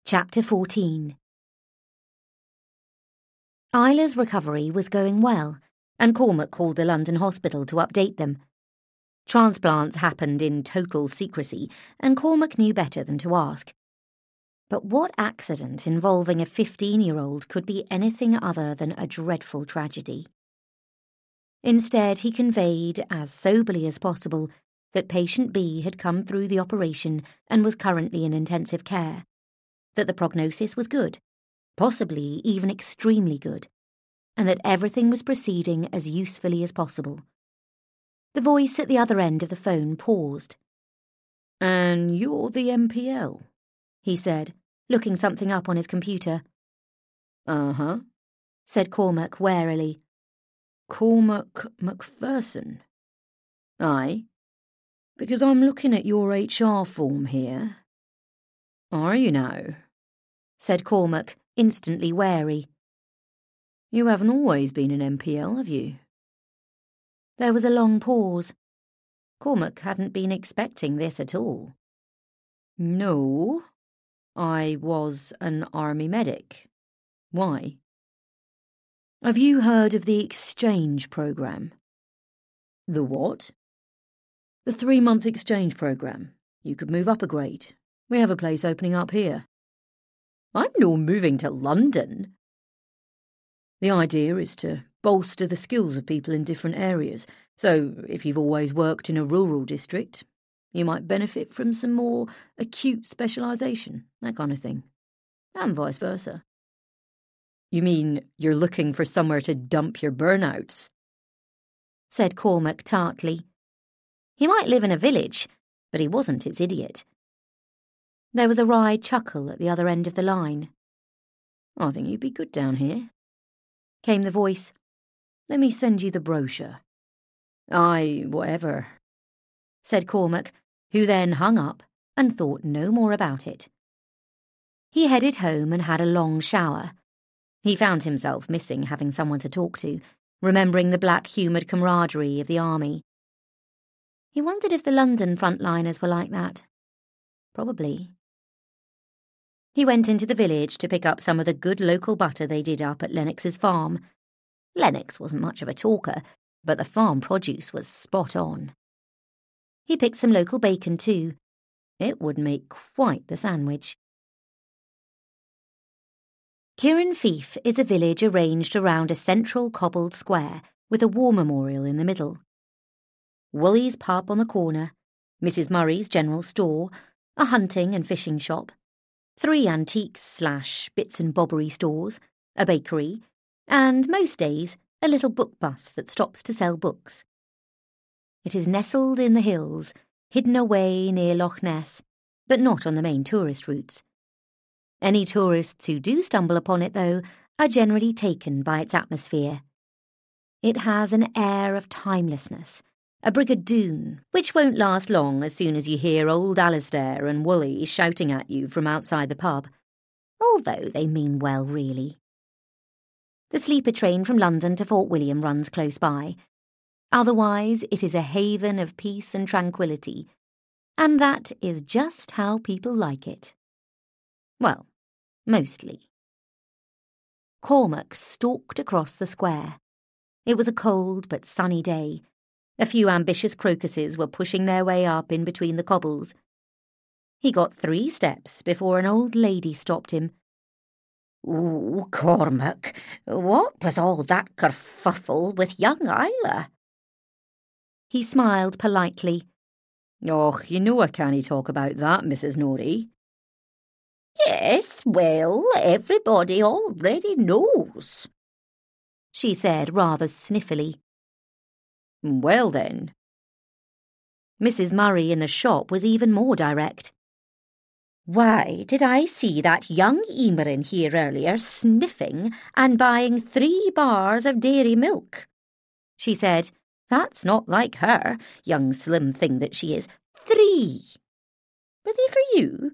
Chapter 14. Isla's recovery was going well, and Cormac called the London hospital to update them. Transplants happened in total secrecy, and Cormac knew better than to ask. But what accident involving a 15-year-old could be anything other than a dreadful tragedy? Instead, he conveyed, as soberly as possible, that patient B had come through the operation and was currently in intensive care, that the prognosis was good, possibly even extremely good, and that everything was proceeding as usefully as possible. The voice at the other end of the phone paused. "And you're the MPL?" he said, looking something up on his computer. "Uh-huh," said Cormac warily. "Cormac Macpherson?" "Aye." "Because I'm looking at your HR form here." "Are you now?" said Cormac, instantly wary. "You haven't always been an MPL, have you?" There was a long pause. Cormac hadn't been expecting this at all. "No, I was an army medic. Why?" "Have you heard of the exchange programme?" "The what?" "The 3-month exchange programme. You could move up a grade. We have a place opening up here." "I'm no moving to London." "The idea is to bolster the skills of people in different areas. So if you've always worked in a rural district, you might benefit from some more acute specialisation, that kind of thing. And vice versa." "You mean you're looking for somewhere to dump your burnouts?" said Cormac tartly. He might live in a village, but he wasn't its idiot. There was a wry chuckle at the other end of the line. "I think you'd be good down here," came the voice. "Let me send you the brochure." "Aye, whatever," said Cormac, who then hung up and thought no more about it. He headed home and had a long shower. He found himself missing having someone to talk to, remembering the black-humoured camaraderie of the army. He wondered if the London frontliners were like that. Probably. He went into the village to pick up some of the good local butter they did up at Lennox's farm. Lennox wasn't much of a talker, but the farm produce was spot on. He picked some local bacon too. It would make quite the sandwich. Ciaran Fife is a village arranged around a central cobbled square with a war memorial in the middle. Woolley's pub on the corner, Mrs. Murray's general store, a hunting and fishing shop, 3 antiques/bits and bobbery stores, a bakery, and, most days, a little book bus that stops to sell books. It is nestled in the hills, hidden away near Loch Ness, but not on the main tourist routes. Any tourists who do stumble upon it, though, are generally taken by its atmosphere. It has an air of timelessness, a brigadoon, which won't last long as soon as you hear old Alistair and Woolley shouting at you from outside the pub, although they mean well, really. The sleeper train from London to Fort William runs close by. Otherwise, it is a haven of peace and tranquillity, and that is just how people like it. Well, mostly. Cormac stalked across the square. It was a cold but sunny day. A few ambitious crocuses were pushing their way up in between the cobbles. He got 3 steps before an old lady stopped him. "Ooh, Cormac, what was all that kerfuffle with young Isla?" He smiled politely. "Och, you know I can't talk about that, Mrs. Norrie." "Yes, well, everybody already knows," she said rather sniffily. "Well then." Mrs. Murray in the shop was even more direct. "Why did I see that young Emer in here earlier sniffing and buying 3 bars of dairy milk?" she said. "That's not like her, young slim thing that she is. 3! Were they for you?"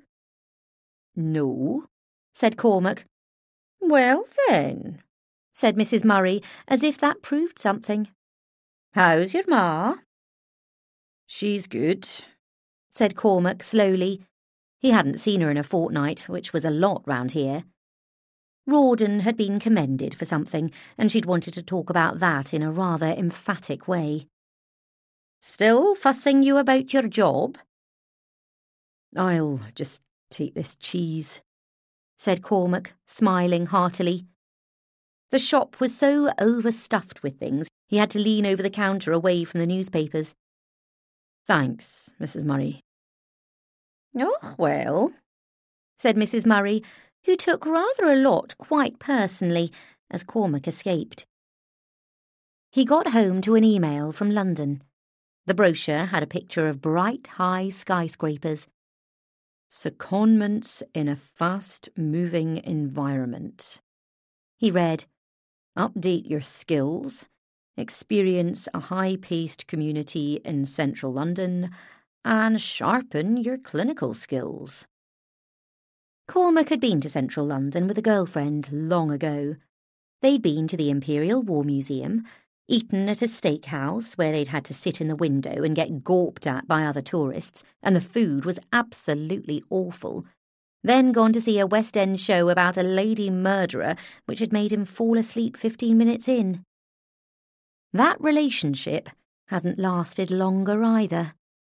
"No," said Cormac. "Well then," said Mrs. Murray, as if that proved something. "How's your ma?" "She's good," said Cormac slowly. He hadn't seen her in a fortnight, which was a lot round here. Rawdon had been commended for something, and she'd wanted to talk about that in a rather emphatic way. "Still fussing you about your job?" "I'll just take this cheese," said Cormac, smiling heartily. The shop was so overstuffed with things, he had to lean over the counter away from the newspapers. "Thanks, Mrs. Murray." "Oh, well," said Mrs. Murray, who took rather a lot quite personally as Cormac escaped. He got home to an email from London. The brochure had a picture of bright, high skyscrapers. "Secondments in a fast-moving environment," he read. "Update your skills, experience a high-paced community in central London, and sharpen your clinical skills." Cormac had been to central London with a girlfriend long ago. They'd been to the Imperial War Museum, eaten at a steakhouse where they'd had to sit in the window and get gawped at by other tourists, and the food was absolutely awful, then gone to see a West End show about a lady murderer which had made him fall asleep 15 minutes in. That relationship hadn't lasted longer either.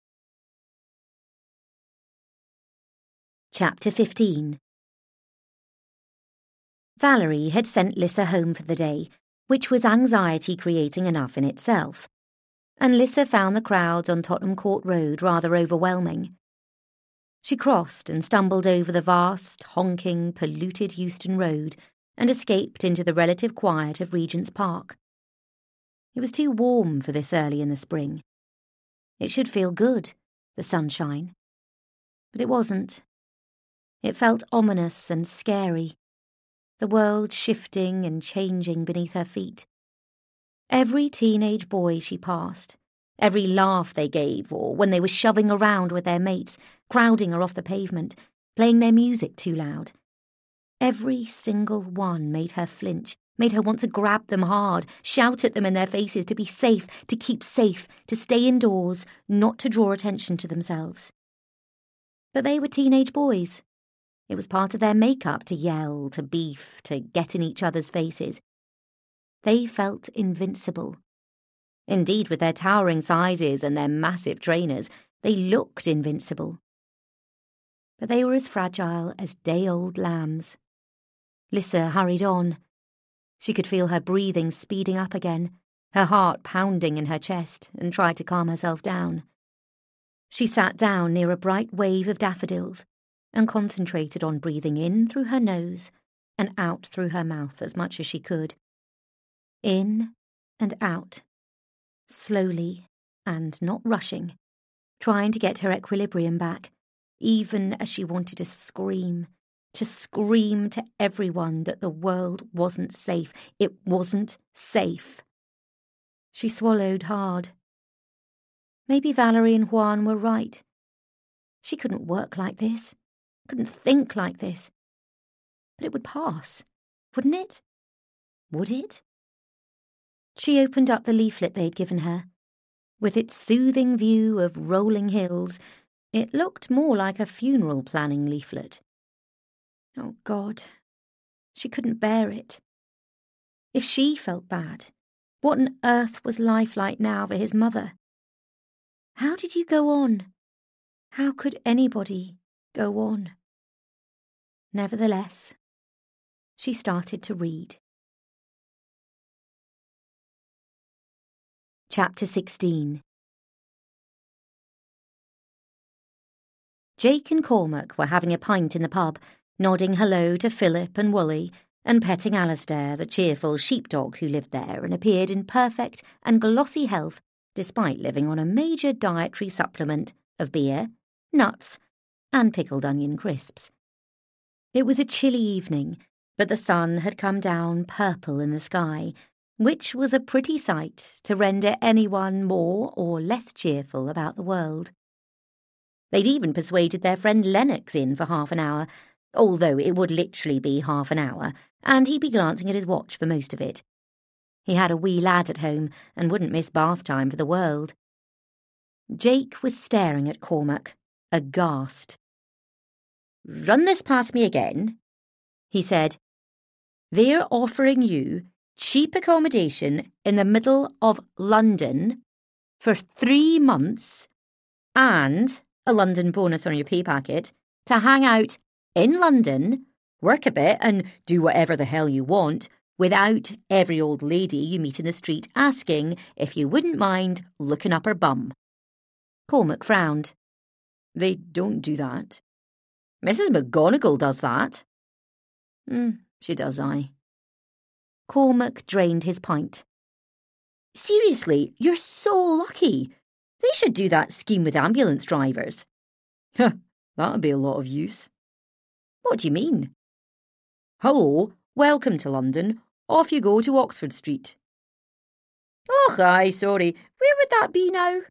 Chapter 15. Valerie had sent Lissa home for the day, which was anxiety-creating enough in itself, and Lissa found the crowds on Tottenham Court Road rather overwhelming. She crossed and stumbled over the vast, honking, polluted Euston Road and escaped into the relative quiet of Regent's Park. It was too warm for this early in the spring. It should feel good, the sunshine. But it wasn't. It felt ominous and scary, the world shifting and changing beneath her feet. Every teenage boy she passed, every laugh they gave, or when they were shoving around with their mates, crowding her off the pavement, playing their music too loud. Every single one made her flinch, made her want to grab them hard, shout at them in their faces to be safe, to keep safe, to stay indoors, not to draw attention to themselves. But they were teenage boys. It was part of their make-up to yell, to beef, to get in each other's faces. They felt invincible. Indeed, with their towering sizes and their massive trainers, they looked invincible. But they were as fragile as day-old lambs. Lissa hurried on. She could feel her breathing speeding up again, her heart pounding in her chest, and tried to calm herself down. She sat down near a bright wave of daffodils and concentrated on breathing in through her nose and out through her mouth as much as she could. In and out, slowly and not rushing, trying to get her equilibrium back, even as she wanted to scream to everyone that the world wasn't safe. It wasn't safe. She swallowed hard. Maybe Valerie and Juan were right. She couldn't work like this, couldn't think like this. But it would pass, wouldn't it? Would it? She opened up the leaflet they'd given her. With its soothing view of rolling hills, it looked more like a funeral planning leaflet. Oh, God. She couldn't bear it. If she felt bad, what on earth was life like now for his mother? How did you go on? How could anybody go on? Nevertheless, she started to read. Chapter 16. Jake and Cormac were having a pint in the pub, nodding hello to Philip and Woolley, and petting Alistair, the cheerful sheepdog who lived there and appeared in perfect and glossy health despite living on a major dietary supplement of beer, nuts, and pickled onion crisps. It was a chilly evening, but the sun had come down purple in the sky, which was a pretty sight to render anyone more or less cheerful about the world. They'd even persuaded their friend Lennox in for half an hour, although it would literally be half an hour, and he'd be glancing at his watch for most of it. He had a wee lad at home and wouldn't miss bath time for the world. Jake was staring at Cormac, aghast. run this past me again," he said. "They're offering you cheap accommodation in the middle of London for 3 months and a London bonus on your pay packet to hang out in London, work a bit and do whatever the hell you want without every old lady you meet in the street asking if you wouldn't mind looking up her bum." Cormac frowned. They don't do that. "Mrs. McGonagall does that." She does, aye. Cormac drained his pint. "Seriously, you're so lucky. They should do that scheme with ambulance drivers." That'd be a lot of use. "What do you mean?" "Hello, welcome to London. Off you go to Oxford Street." "Och, aye, sorry. Where would that be now?"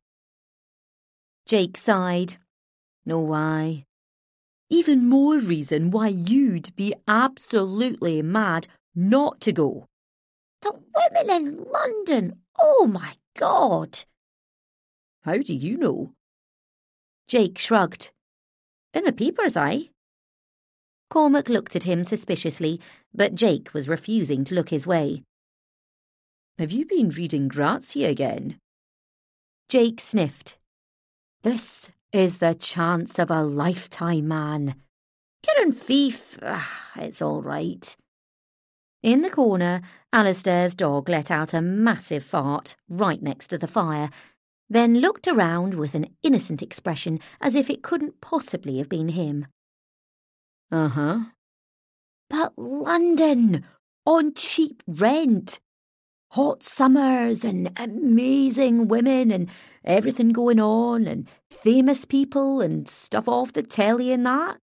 Jake sighed. "No, why? Even more reason why you'd be absolutely mad not to go." "The women in London! Oh, my God!" "How do you know?" Jake shrugged. "In the papers, aye." Cormac looked at him suspiciously, but Jake was refusing to look his way. "Have you been reading Grazia again?" Jake sniffed. "This is the chance of a lifetime, man. Kieran Fief, it's all right." In the corner, Alistair's dog let out a massive fart right next to the fire, then looked around with an innocent expression as if it couldn't possibly have been him. "Uh-huh. "But London, on cheap rent. Hot summers and amazing women and everything going on and famous people and stuff off the telly and that."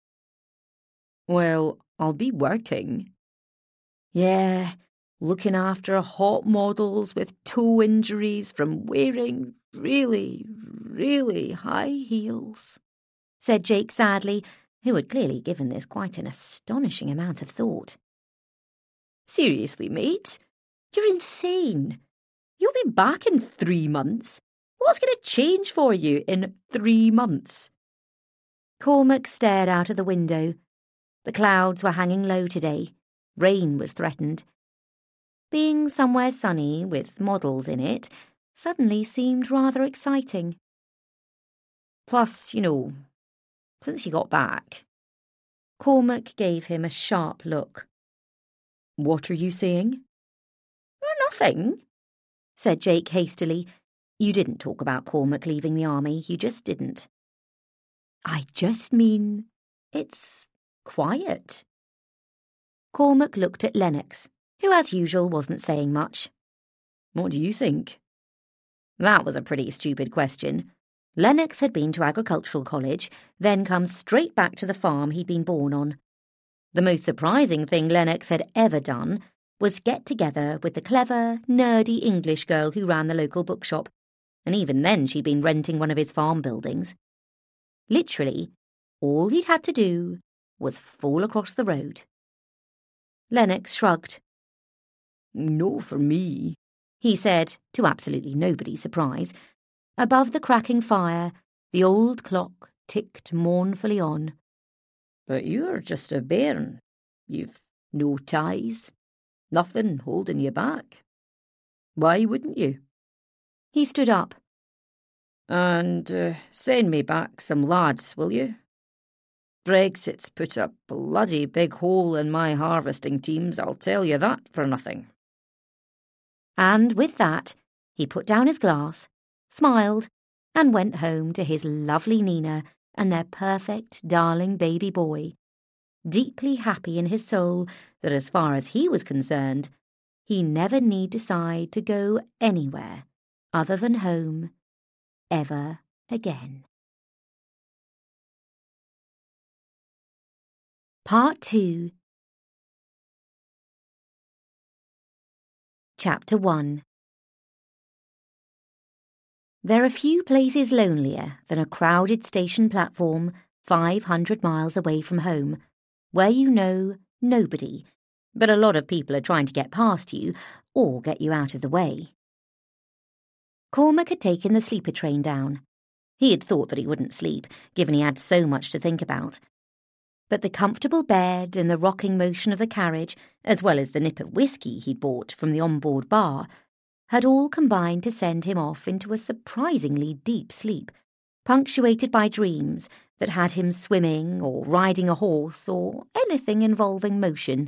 "Well, I'll be working." "Yeah, looking after hot models with toe injuries from wearing really, really high heels," said Jake sadly, who had clearly given this quite an astonishing amount of thought. "Seriously, mate? You're insane. You'll be back in 3 months. What's going to change for you in 3 months? Cormac stared out of the window. The clouds were hanging low today. Rain was threatened. Being somewhere sunny with models in it suddenly seemed rather exciting. Plus, since you got back. Cormac gave him a sharp look. "What are you saying?" "Nothing," said Jake hastily. You didn't talk about Cormac leaving the army, you just didn't. "I just mean it's quiet." Cormac looked at Lennox, who as usual wasn't saying much. "What do you think?" That was a pretty stupid question. Lennox had been to agricultural college, then come straight back to the farm he'd been born on. The most surprising thing Lennox had ever done was get together with the clever, nerdy English girl who ran the local bookshop, and even then she'd been renting one of his farm buildings. Literally, all he'd had to do was fall across the road. Lennox shrugged. "No for me," he said, to absolutely nobody's surprise. Above the cracking fire, the old clock ticked mournfully on. "But you're just a bairn. You've no ties, nothing holding you back. Why wouldn't you?" He stood up. "And send me back some lads, will you? Brexit's put a bloody big hole in my harvesting teams, I'll tell you that for nothing." And with that, he put down his glass, smiled, and went home to his lovely Nina and their perfect, darling baby boy, deeply happy in his soul that as far as he was concerned, he never need decide to go anywhere other than home ever again. Part 2. Chapter 1. There are few places lonelier than a crowded station platform 500 miles away from home, where you know nobody, but a lot of people are trying to get past you or get you out of the way. Cormac had taken the sleeper train down. He had thought that he wouldn't sleep, given he had so much to think about. But the comfortable bed and the rocking motion of the carriage, as well as the nip of whiskey he'd bought from the on-board bar, had all combined to send him off into a surprisingly deep sleep, punctuated by dreams that had him swimming or riding a horse or anything involving motion.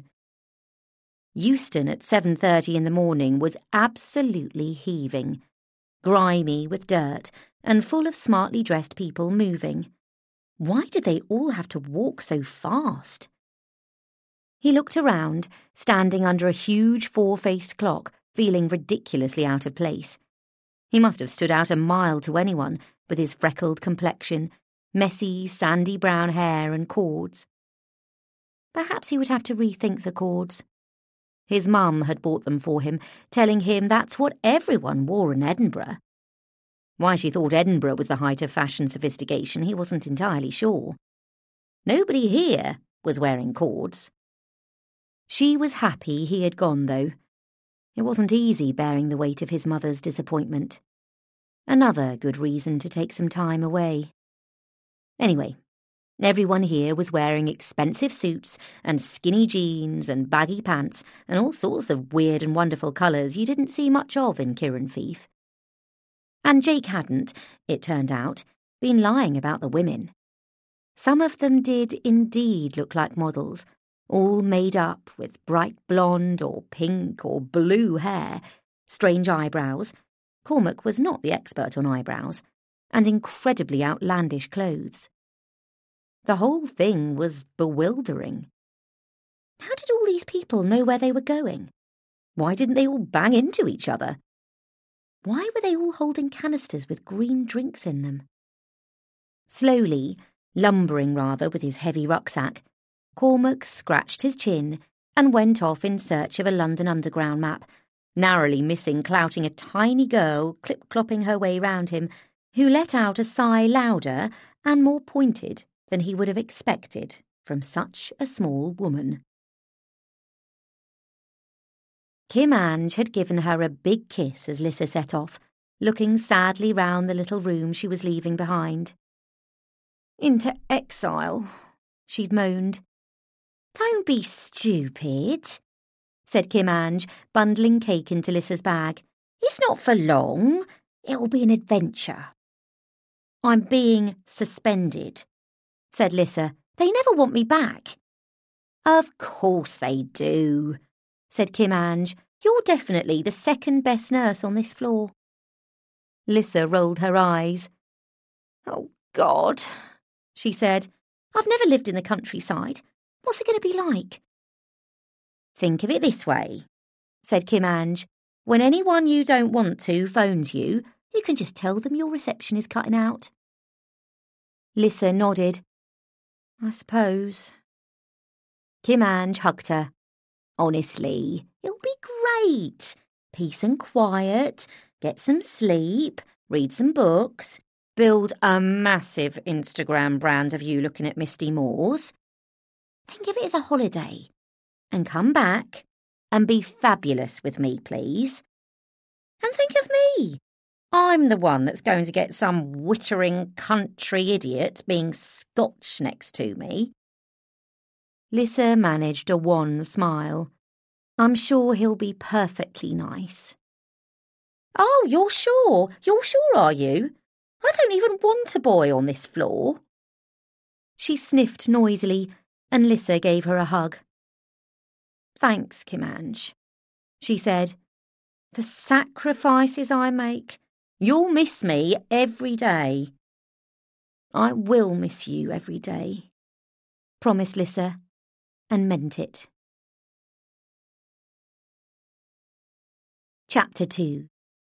Euston at 7:30 in the morning was absolutely heaving, grimy with dirt and full of smartly dressed people moving. Why did they all have to walk so fast? He looked around, standing under a huge four-faced clock, feeling ridiculously out of place. He must have stood out a mile to anyone, with his freckled complexion, messy, sandy brown hair and cords. Perhaps he would have to rethink the cords. His mum had bought them for him, telling him that's what everyone wore in Edinburgh. Why she thought Edinburgh was the height of fashion sophistication, he wasn't entirely sure. Nobody here was wearing cords. She was happy he had gone, though. It wasn't easy bearing the weight of his mother's disappointment. Another good reason to take some time away. Anyway, everyone here was wearing expensive suits and skinny jeans and baggy pants and all sorts of weird and wonderful colours you didn't see much of in Ciaran Fife. And Jake hadn't, it turned out, been lying about the women. Some of them did indeed look like models, all made up with bright blonde or pink or blue hair, strange eyebrows — Cormac was not the expert on eyebrows — and incredibly outlandish clothes. The whole thing was bewildering. How did all these people know where they were going? Why didn't they all bang into each other? Why were they all holding canisters with green drinks in them? Slowly, lumbering rather with his heavy rucksack, Cormac scratched his chin and went off in search of a London Underground map, narrowly missing clouting a tiny girl clip-clopping her way round him, who let out a sigh louder and more pointed than he would have expected from such a small woman. Kim Ange had given her a big kiss as Lissa set off, looking sadly round the little room she was leaving behind. "Into exile," she'd moaned. "Don't be stupid," said Kim Ange, bundling cake into Lissa's bag. "It's not for long. It'll be an adventure." "I'm being suspended," said Lissa. "They never want me back." "Of course they do," said Kim Ange. "You're definitely the second best nurse on this floor." Lissa rolled her eyes. "Oh, God," she said. "I've never lived in the countryside. What's it going to be like?" "Think of it this way," said Kim Ange. "When anyone you don't want to phones you, you can just tell them your reception is cutting out." Lissa nodded. "I suppose." Kim Ange hugged her. "Honestly, it'll be great. Peace and quiet, get some sleep, read some books, build a massive Instagram brand of you looking at misty moors. Think of it as a holiday. And come back and be fabulous with me, please. And think of me. I'm the one that's going to get some wittering country idiot being Scotch next to me." Lissa managed a wan smile. "I'm sure he'll be perfectly nice." "Oh, you're sure? You're sure, are you? I don't even want a boy on this floor." She sniffed noisily, and Lissa gave her a hug. "Thanks, Kim Ange," she said. "The sacrifices I make. You'll miss me every day." "I will miss you every day," promised Lissa, and meant it. Chapter 2.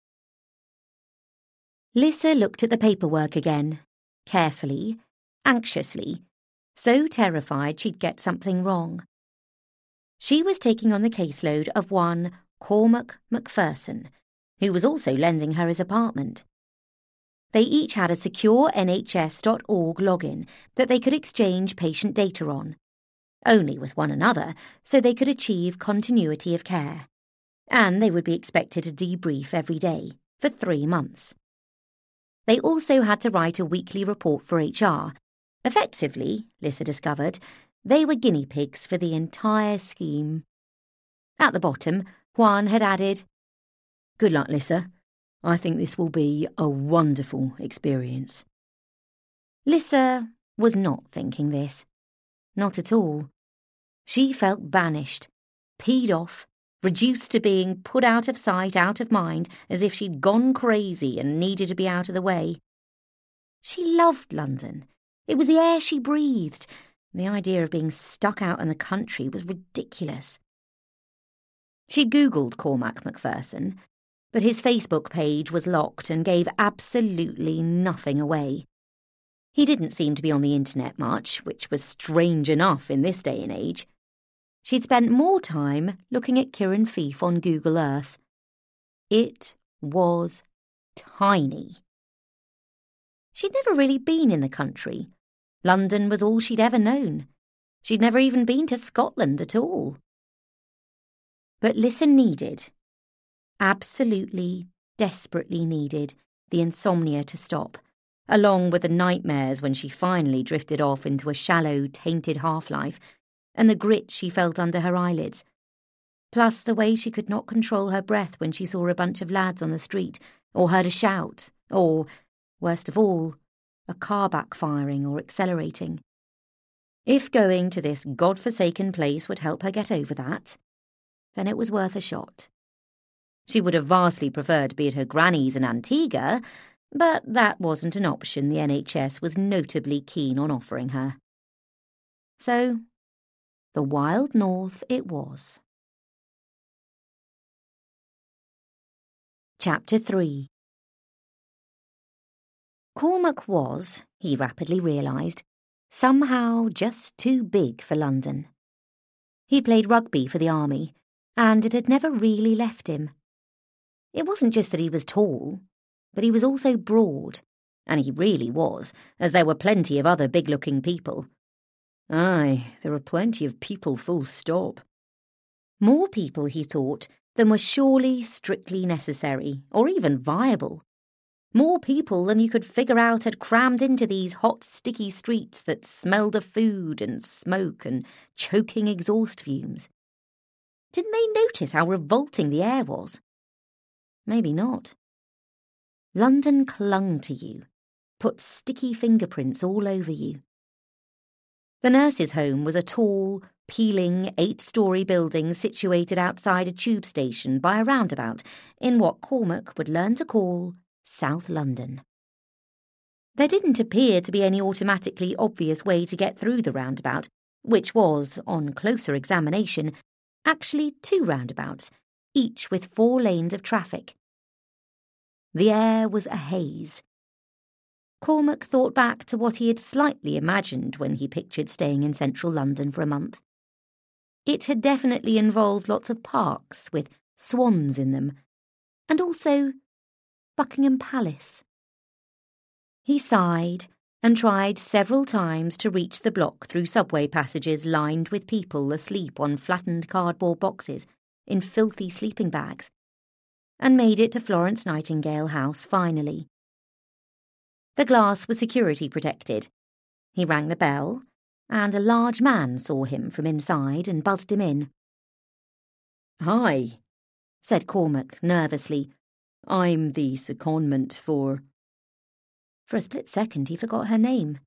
Lissa looked at the paperwork again, carefully, anxiously, so terrified she'd get something wrong. She was taking on the caseload of one Cormac Macpherson, who was also lending her his apartment. They each had a secure NHS.org login that they could exchange patient data on, only with one another, so they could achieve continuity of care. And they would be expected to debrief every day for 3 months. They also had to write a weekly report for HR. Effectively, Lissa discovered, they were guinea pigs for the entire scheme. At the bottom, Juan had added, "Good luck, Lissa. I think this will be a wonderful experience." Lissa was not thinking this. Not at all. She felt banished, peed off, reduced to being put out of sight, out of mind, as if she'd gone crazy and needed to be out of the way. She loved London. It was the air she breathed. The idea of being stuck out in the country was ridiculous. She'd Googled Cormac Macpherson, but his Facebook page was locked and gave absolutely nothing away. He didn't seem to be on the internet much, which was strange enough in this day and age. She'd spent more time looking at Ciaran Fife on Google Earth. It was tiny. She'd never really been in the country. London was all she'd ever known. She'd never even been to Scotland at all. But Lissa needed, absolutely, desperately needed, the insomnia to stop, along with the nightmares when she finally drifted off into a shallow, tainted half-life, and the grit she felt under her eyelids, plus the way she could not control her breath when she saw a bunch of lads on the street, or heard a shout, or, worst of all, a car backfiring or accelerating. If going to this God-forsaken place would help her get over that, then it was worth a shot. She would have vastly preferred to be at her granny's in Antigua, but that wasn't an option the NHS was notably keen on offering her. So, the wild north it was. Chapter 3. Cormac was, he rapidly realised, somehow just too big for London. He'd played rugby for the army, and it had never really left him. It wasn't just that he was tall, but he was also broad, and he really was, as there were plenty of other big-looking people. Aye, there were plenty of people, full stop. More people, he thought, than was surely strictly necessary, or even viable. More people than you could figure out had crammed into these hot, sticky streets that smelled of food and smoke and choking exhaust fumes. Didn't they notice how revolting the air was? Maybe not. London clung to you, put sticky fingerprints all over you. The nurses' home was a tall, peeling 8-storey building situated outside a tube station by a roundabout in what Cormac would learn to call South London. There didn't appear to be any automatically obvious way to get through the roundabout, which was, on closer examination, actually 2 roundabouts, each with 4 lanes of traffic. The air was a haze. Cormac thought back to what he had slightly imagined when he pictured staying in central London for a month. It had definitely involved lots of parks with swans in them, and also Buckingham Palace. He sighed and tried several times to reach the block through subway passages lined with people asleep on flattened cardboard boxes in filthy sleeping bags, and made it to Florence Nightingale House finally. The glass was security protected. He rang the bell, and a large man saw him from inside and buzzed him in. "Hi," said Cormac nervously. "I'm the secondment for—" For a split second he forgot her name.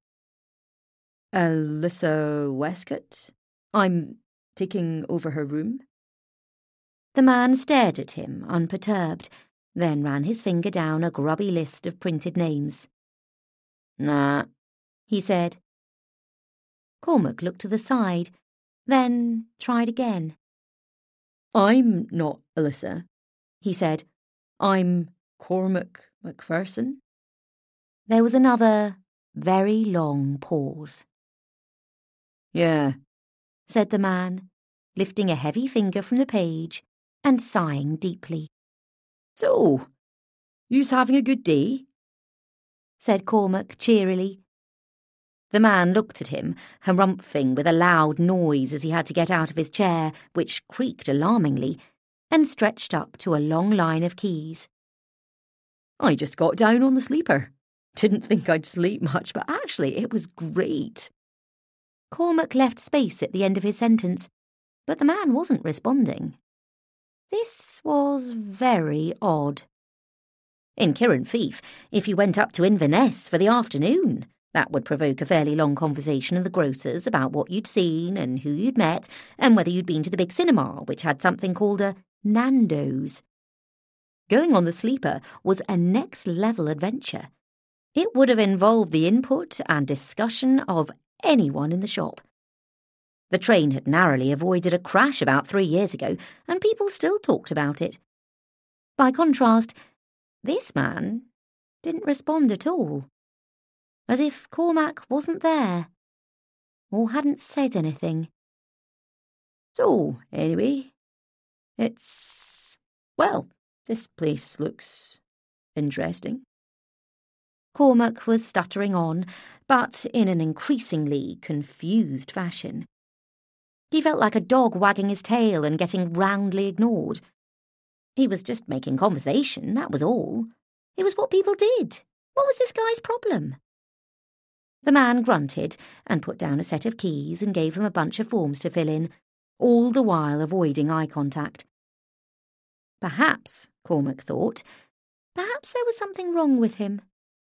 "Lissa Westcott. I'm taking over her room." The man stared at him, unperturbed, then ran his finger down a grubby list of printed names. "Nah," he said. Cormac looked to the side, then tried again. "I'm not Alyssa," he said. "I'm Cormac Macpherson." There was another very long pause. "Yeah," said the man, lifting a heavy finger from the page and sighing deeply. "So, you's having a good day?" said Cormac cheerily. The man looked at him, harumphing with a loud noise as he had to get out of his chair, which creaked alarmingly, and stretched up to a long line of keys. "I just got down on the sleeper. Didn't think I'd sleep much, but actually it was great." Cormac left space at the end of his sentence, but the man wasn't responding. This was very odd. In Ciaran Fief, if you went up to Inverness for the afternoon, that would provoke a fairly long conversation in the grocer's about what you'd seen and who you'd met and whether you'd been to the big cinema, which had something called a Nando's. Going on the sleeper was a next-level adventure. It would have involved the input and discussion of anyone in the shop. The train had narrowly avoided a crash about 3 years ago, and people still talked about it. By contrast, this man didn't respond at all, as if Cormac wasn't there, or hadn't said anything. So, anyway, this place looks interesting. Cormac was stuttering on, but in an increasingly confused fashion. He felt like a dog wagging his tail and getting roundly ignored. He was just making conversation, that was all. It was what people did. What was this guy's problem? The man grunted and put down a set of keys and gave him a bunch of forms to fill in, all the while avoiding eye contact. Perhaps, Cormac thought, perhaps there was something wrong with him.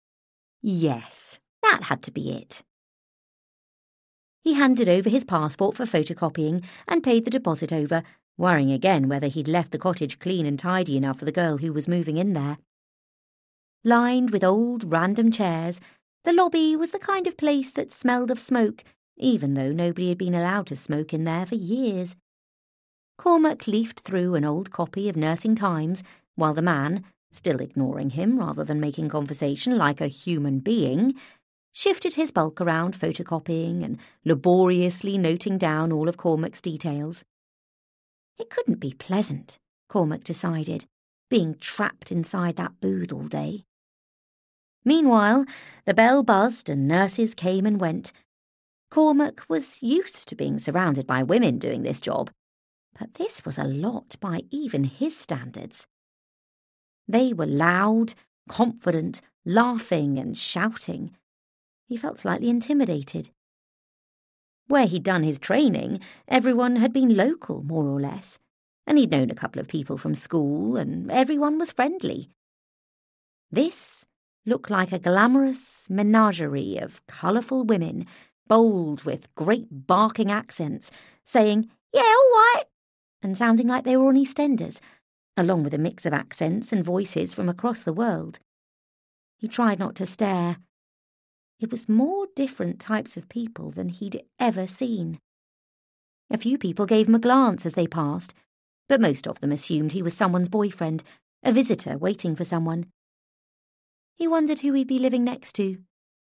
Yes, that had to be it. He handed over his passport for photocopying and paid the deposit over, worrying again whether he'd left the cottage clean and tidy enough for the girl who was moving in there. Lined with old random chairs, the lobby was the kind of place that smelled of smoke, even though nobody had been allowed to smoke in there for years. Cormac leafed through an old copy of Nursing Times, while the man, still ignoring him rather than making conversation like a human being, shifted his bulk around photocopying and laboriously noting down all of Cormac's details. It couldn't be pleasant, Cormac decided, being trapped inside that booth all day. Meanwhile, the bell buzzed and nurses came and went. Cormac was used to being surrounded by women doing this job, but this was a lot by even his standards. They were loud, confident, laughing and shouting. He felt slightly intimidated. Where he'd done his training, everyone had been local, more or less, and he'd known a couple of people from school, and everyone was friendly. This looked like a glamorous menagerie of colourful women, bold with great barking accents, saying, "Yeah, all right," and sounding like they were on EastEnders, along with a mix of accents and voices from across the world. He tried not to stare. It was more different types of people than he'd ever seen. A few people gave him a glance as they passed, but most of them assumed he was someone's boyfriend, a visitor waiting for someone. He wondered who he'd be living next to.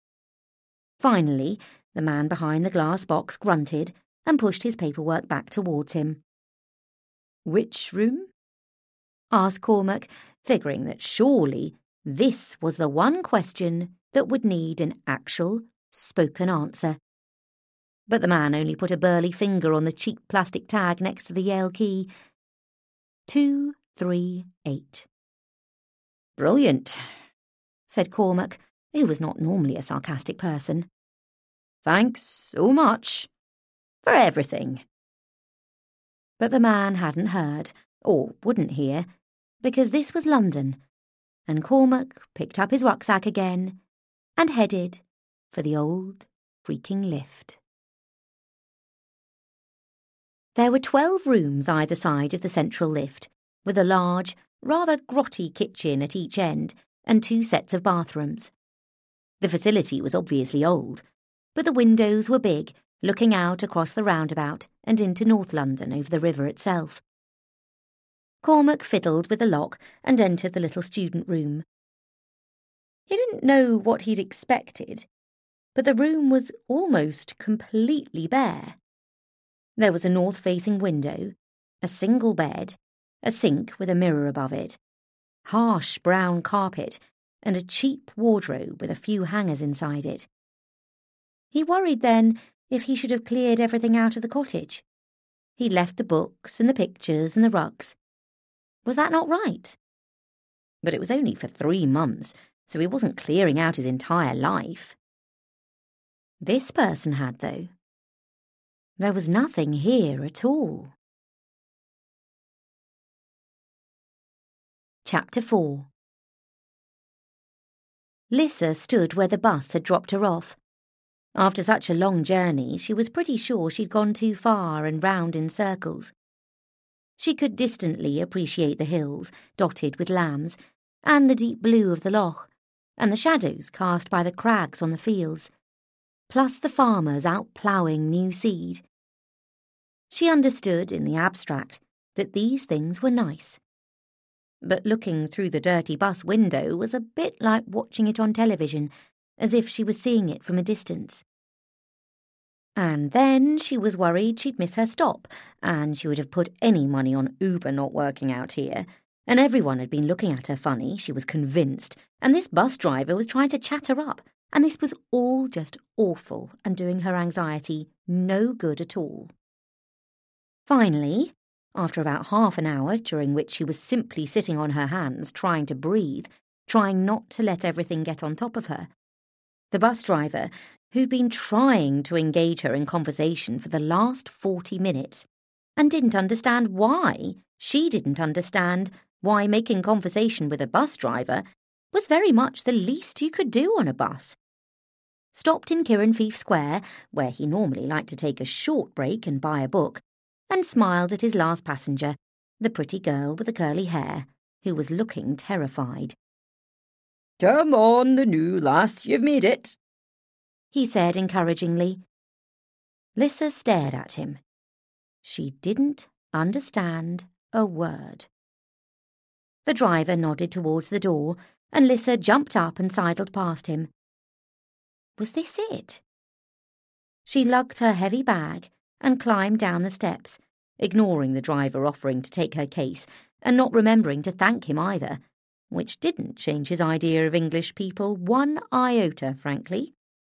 Finally, the man behind the glass box grunted and pushed his paperwork back towards him. "Which room?" asked Cormac, figuring that surely this was the one question that would need an actual, spoken answer. But the man only put a burly finger on the cheap plastic tag next to the Yale key. 238. "Brilliant," said Cormac, who was not normally a sarcastic person. "Thanks so much for everything." But the man hadn't heard, or wouldn't hear, because this was London, and Cormac picked up his rucksack again and headed for the old freaking lift. There were 12 rooms either side of the central lift, with a large, rather grotty kitchen at each end and 2 sets of bathrooms. The facility was obviously old, but the windows were big, looking out across the roundabout and into North London over the river itself. Cormac fiddled with the lock and entered the little student room. He didn't know what he'd expected, but the room was almost completely bare. There was a north-facing window, a single bed, a sink with a mirror above it, harsh brown carpet, and a cheap wardrobe with a few hangers inside it. He worried then if he should have cleared everything out of the cottage. He'd left the books and the pictures and the rugs. Was that not right? But it was only for 3 months, so he wasn't clearing out his entire life. This person had, though. There was nothing here at all. Chapter 4. Lissa stood where the bus had dropped her off. After such a long journey, she was pretty sure she'd gone too far and round in circles. She could distantly appreciate the hills, dotted with lambs, and the deep blue of the loch, and the shadows cast by the crags on the fields, plus the farmers out ploughing new seed. She understood in the abstract that these things were nice. But looking through the dirty bus window was a bit like watching it on television, as if she was seeing it from a distance. And then she was worried she'd miss her stop, and she would have put any money on Uber not working out here, and everyone had been looking at her funny, she was convinced, and this bus driver was trying to chat her up, and this was all just awful and doing her anxiety no good at all. Finally, after about half an hour during which she was simply sitting on her hands trying to breathe, trying not to let everything get on top of her, the bus driver, who'd been trying to engage her in conversation for the last 40 minutes, and didn't understand why she didn't understand why making conversation with a bus driver was very much the least you could do on a bus, stopped in Kiranfeef Square, where he normally liked to take a short break and buy a book, and smiled at his last passenger, the pretty girl with the curly hair, who was looking terrified. "Come on, the new lass, you've made it," he said encouragingly. Lissa stared at him. She didn't understand a word. The driver nodded towards the door, and Lissa jumped up and sidled past him. Was this it? She lugged her heavy bag and climbed down the steps, ignoring the driver offering to take her case and not remembering to thank him either, which didn't change his idea of English people one iota, frankly.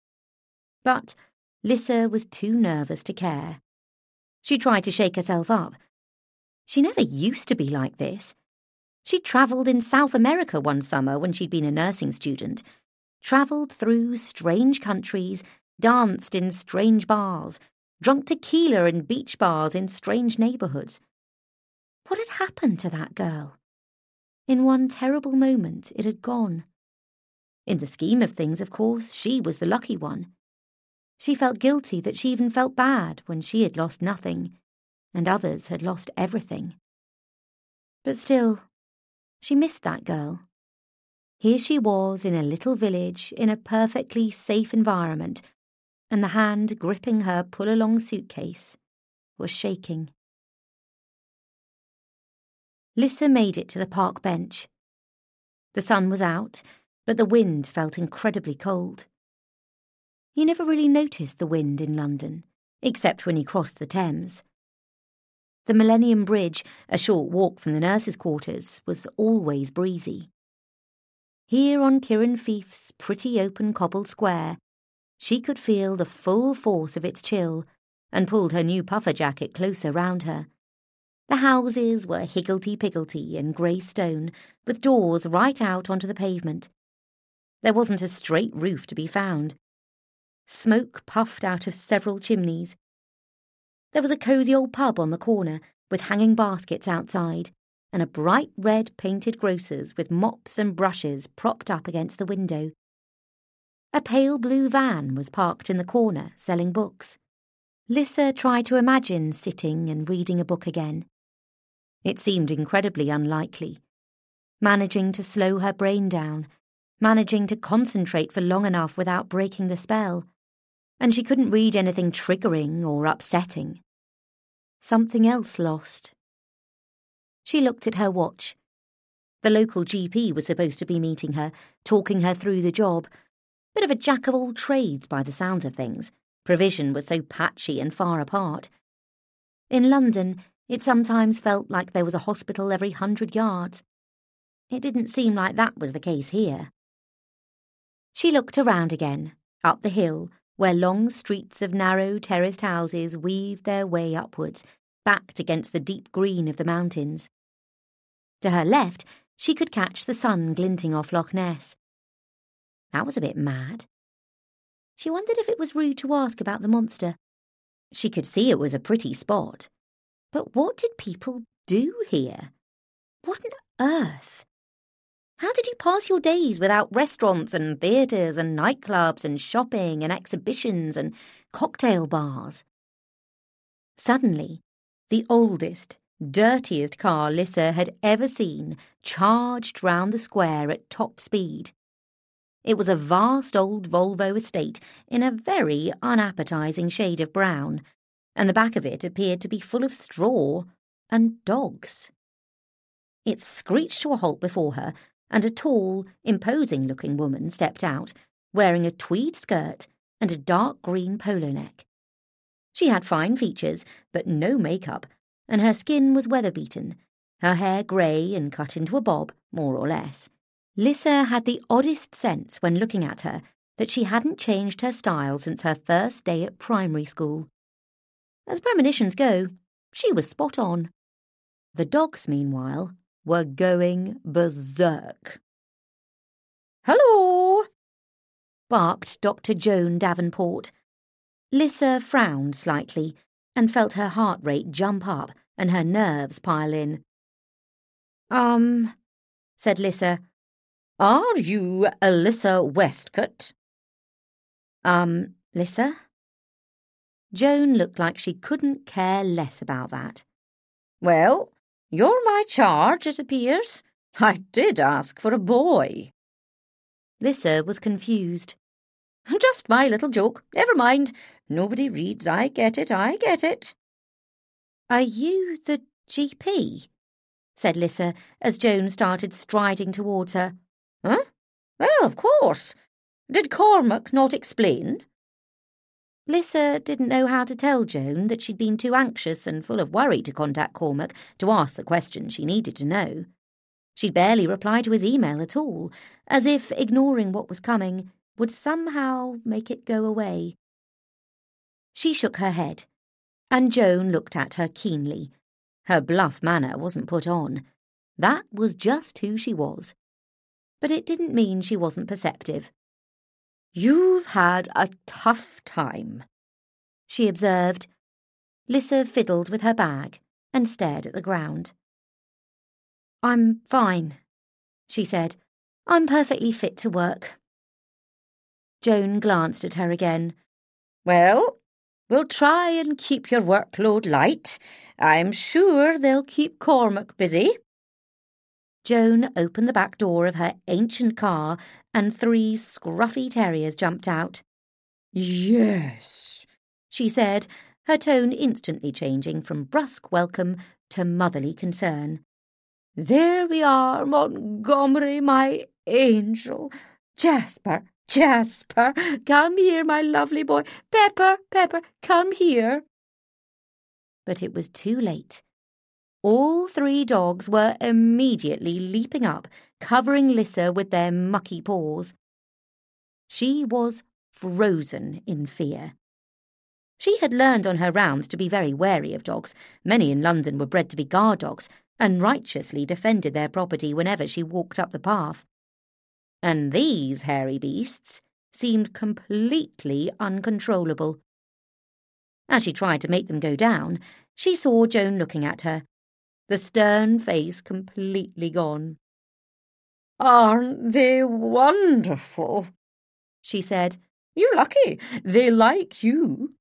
But Lissa was too nervous to care. She tried to shake herself up. She never used to be like this. She'd travelled in South America one summer when she'd been a nursing student, travelled through strange countries, danced in strange bars, drunk tequila in beach bars in strange neighbourhoods. What had happened to that girl? In one terrible moment it had gone. In the scheme of things, of course, she was the lucky one. She felt guilty that she even felt bad when she had lost nothing, and others had lost everything. But still, she missed that girl. Here she was in a little village in a perfectly safe environment, and the hand gripping her pull-along suitcase was shaking. Lissa made it to the park bench. The sun was out, but the wind felt incredibly cold. You never really noticed the wind in London, except when you crossed the Thames. The Millennium Bridge, a short walk from the nurses' quarters, was always breezy. Here on Kiranfeef's pretty open cobbled square, she could feel the full force of its chill, and pulled her new puffer jacket closer round her. The houses were higgledy-piggledy and grey stone, with doors right out onto the pavement. There wasn't a straight roof to be found. Smoke puffed out of several chimneys. There was a cosy old pub on the corner, with hanging baskets outside, and a bright red painted grocer's with mops and brushes propped up against the window. A pale blue van was parked in the corner, selling books. Lissa tried to imagine sitting and reading a book again. It seemed incredibly unlikely. Managing to slow her brain down, managing to concentrate for long enough without breaking the spell, and she couldn't read anything triggering or upsetting. Something else lost. She looked at her watch. The local GP was supposed to be meeting her, talking her through the job. Bit of a jack of all trades by the sounds of things. Provision was so patchy and far apart. In London, it sometimes felt like there was a hospital every 100 yards. It didn't seem like that was the case here. She looked around again, up the hill, where long streets of narrow terraced houses weaved their way upwards, backed against the deep green of the mountains. To her left, she could catch the sun glinting off Loch Ness. That was a bit mad. She wondered if it was rude to ask about the monster. She could see it was a pretty spot. But what did people do here? What on earth? How did you pass your days without restaurants and theatres and nightclubs and shopping and exhibitions and cocktail bars? Suddenly, the oldest, dirtiest car Lissa had ever seen charged round the square at top speed. It was a vast old Volvo estate in a very unappetising shade of brown, and the back of it appeared to be full of straw and dogs. It screeched to a halt before her, and a tall, imposing-looking woman stepped out, wearing a tweed skirt and a dark green polo neck. She had fine features, but no makeup, and her skin was weather-beaten, her hair grey and cut into a bob, more or less. Lissa had the oddest sense when looking at her that she hadn't changed her style since her first day at primary school. As premonitions go, she was spot on. The dogs, meanwhile, were going berserk. "Hello!" barked Dr. Joan Davenport. Lissa frowned slightly and felt her heart rate jump up and her nerves pile in. Said Lissa. "Are you Alyssa Westcott?" Lissa? Joan looked like she couldn't care less about that. "Well, you're my charge, it appears. I did ask for a boy." Lissa was confused. "Just my little joke. Never mind. Nobody reads. I get it. "Are you the GP?" said Lissa as Joan started striding towards her. "Huh? Well, of course. Did Cormac not explain?" Lissa didn't know how to tell Joan that she'd been too anxious and full of worry to contact Cormac to ask the questions she needed to know. She'd barely replied to his email at all, as if ignoring what was coming would somehow make it go away. She shook her head, and Joan looked at her keenly. Her bluff manner wasn't put on. That was just who she was. But it didn't mean she wasn't perceptive. "You've had a tough time," she observed. Lissa fiddled with her bag and stared at the ground. "I'm fine," she said. "I'm perfectly fit to work." Joan glanced at her again. "Well, we'll try and keep your workload light. I'm sure they'll keep Cormac busy." Joan opened the back door of her ancient car and 3 scruffy terriers jumped out. "Yes," she said, her tone instantly changing from brusque welcome to motherly concern. "There we are, Montgomery, my angel. Jasper, come here, my lovely boy. Pepper, come here." But it was too late. All 3 dogs were immediately leaping up, covering Lissa with their mucky paws. She was frozen in fear. She had learned on her rounds to be very wary of dogs. Many in London were bred to be guard dogs, and righteously defended their property whenever she walked up the path. And these hairy beasts seemed completely uncontrollable. As she tried to make them go down, she saw Joan looking at her, the stern face completely gone. "Aren't they wonderful?" she said. "You're lucky. They like you."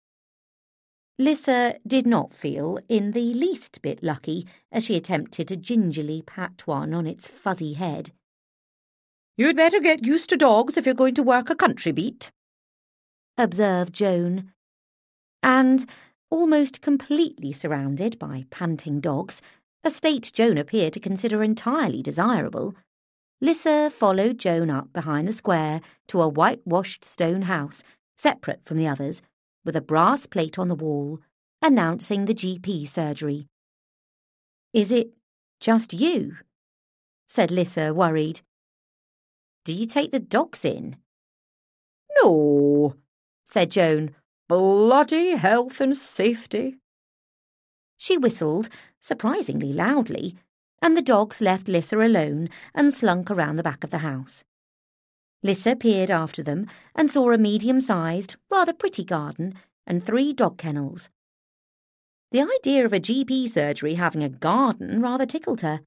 Lissa did not feel in the least bit lucky as she attempted to gingerly pat one on its fuzzy head. "You'd better get used to dogs if you're going to work a country beat," observed Joan. And, almost completely surrounded by panting dogs, a state Joan appeared to consider entirely desirable, Lissa followed Joan up behind the square to a whitewashed stone house, separate from the others, with a brass plate on the wall, announcing the GP surgery. "Is it just you?" said Lissa, worried. "Do you take the dogs in?" "No," said Joan. "Bloody health and safety." She whistled, surprisingly loudly, and the dogs left Lissa alone and slunk around the back of the house. Lissa peered after them and saw a medium-sized, rather pretty garden and 3 dog kennels, The idea of a GP surgery having a garden rather tickled her.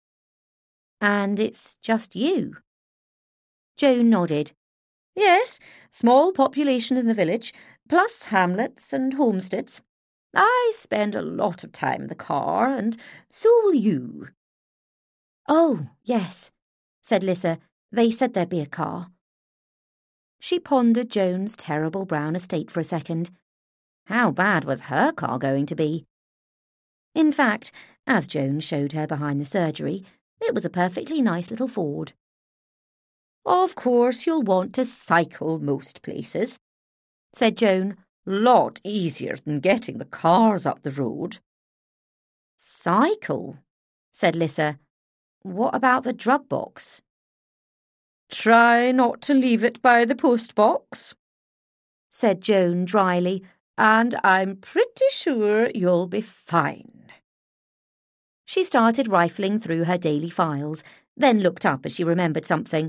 And it's just you? Joan nodded. Yes, small population in the village, plus hamlets and homesteads. I spend a lot of time in the car, and so will you. Oh, yes, said Lissa. They said there'd be a car. She pondered Joan's terrible brown estate for a second. How bad was her car going to be? In fact, as Joan showed her behind the surgery, it was a perfectly nice little Ford. Of course you'll want to cycle most places, said Joan. Lot easier than getting the cars up the road. Cycle, said Lissa. What about the drug box? Try not to leave it by the post box, said Joan dryly, and I'm pretty sure you'll be fine. She started rifling through her daily files, then looked up as she remembered something.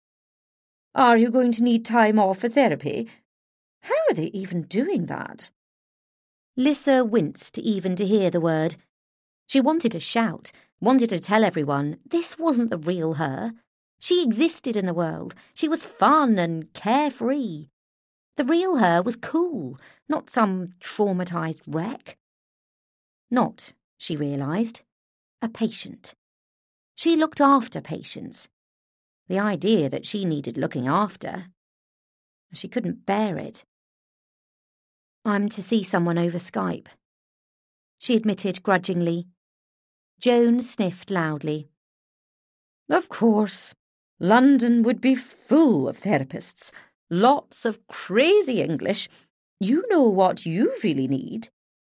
Are you going to need time off for therapy? How are they even doing that? Lissa winced even to hear the word. She wanted to shout, wanted to tell everyone this wasn't the real her. She existed in the world. She was fun and carefree. The real her was cool, not some traumatised wreck. Not, she realised, a patient. She looked after patients. The idea that she needed looking after. She couldn't bear it. I'm to see someone over Skype, she admitted grudgingly. Joan sniffed loudly. Of course. London would be full of therapists. Lots of crazy English. You know what you really need.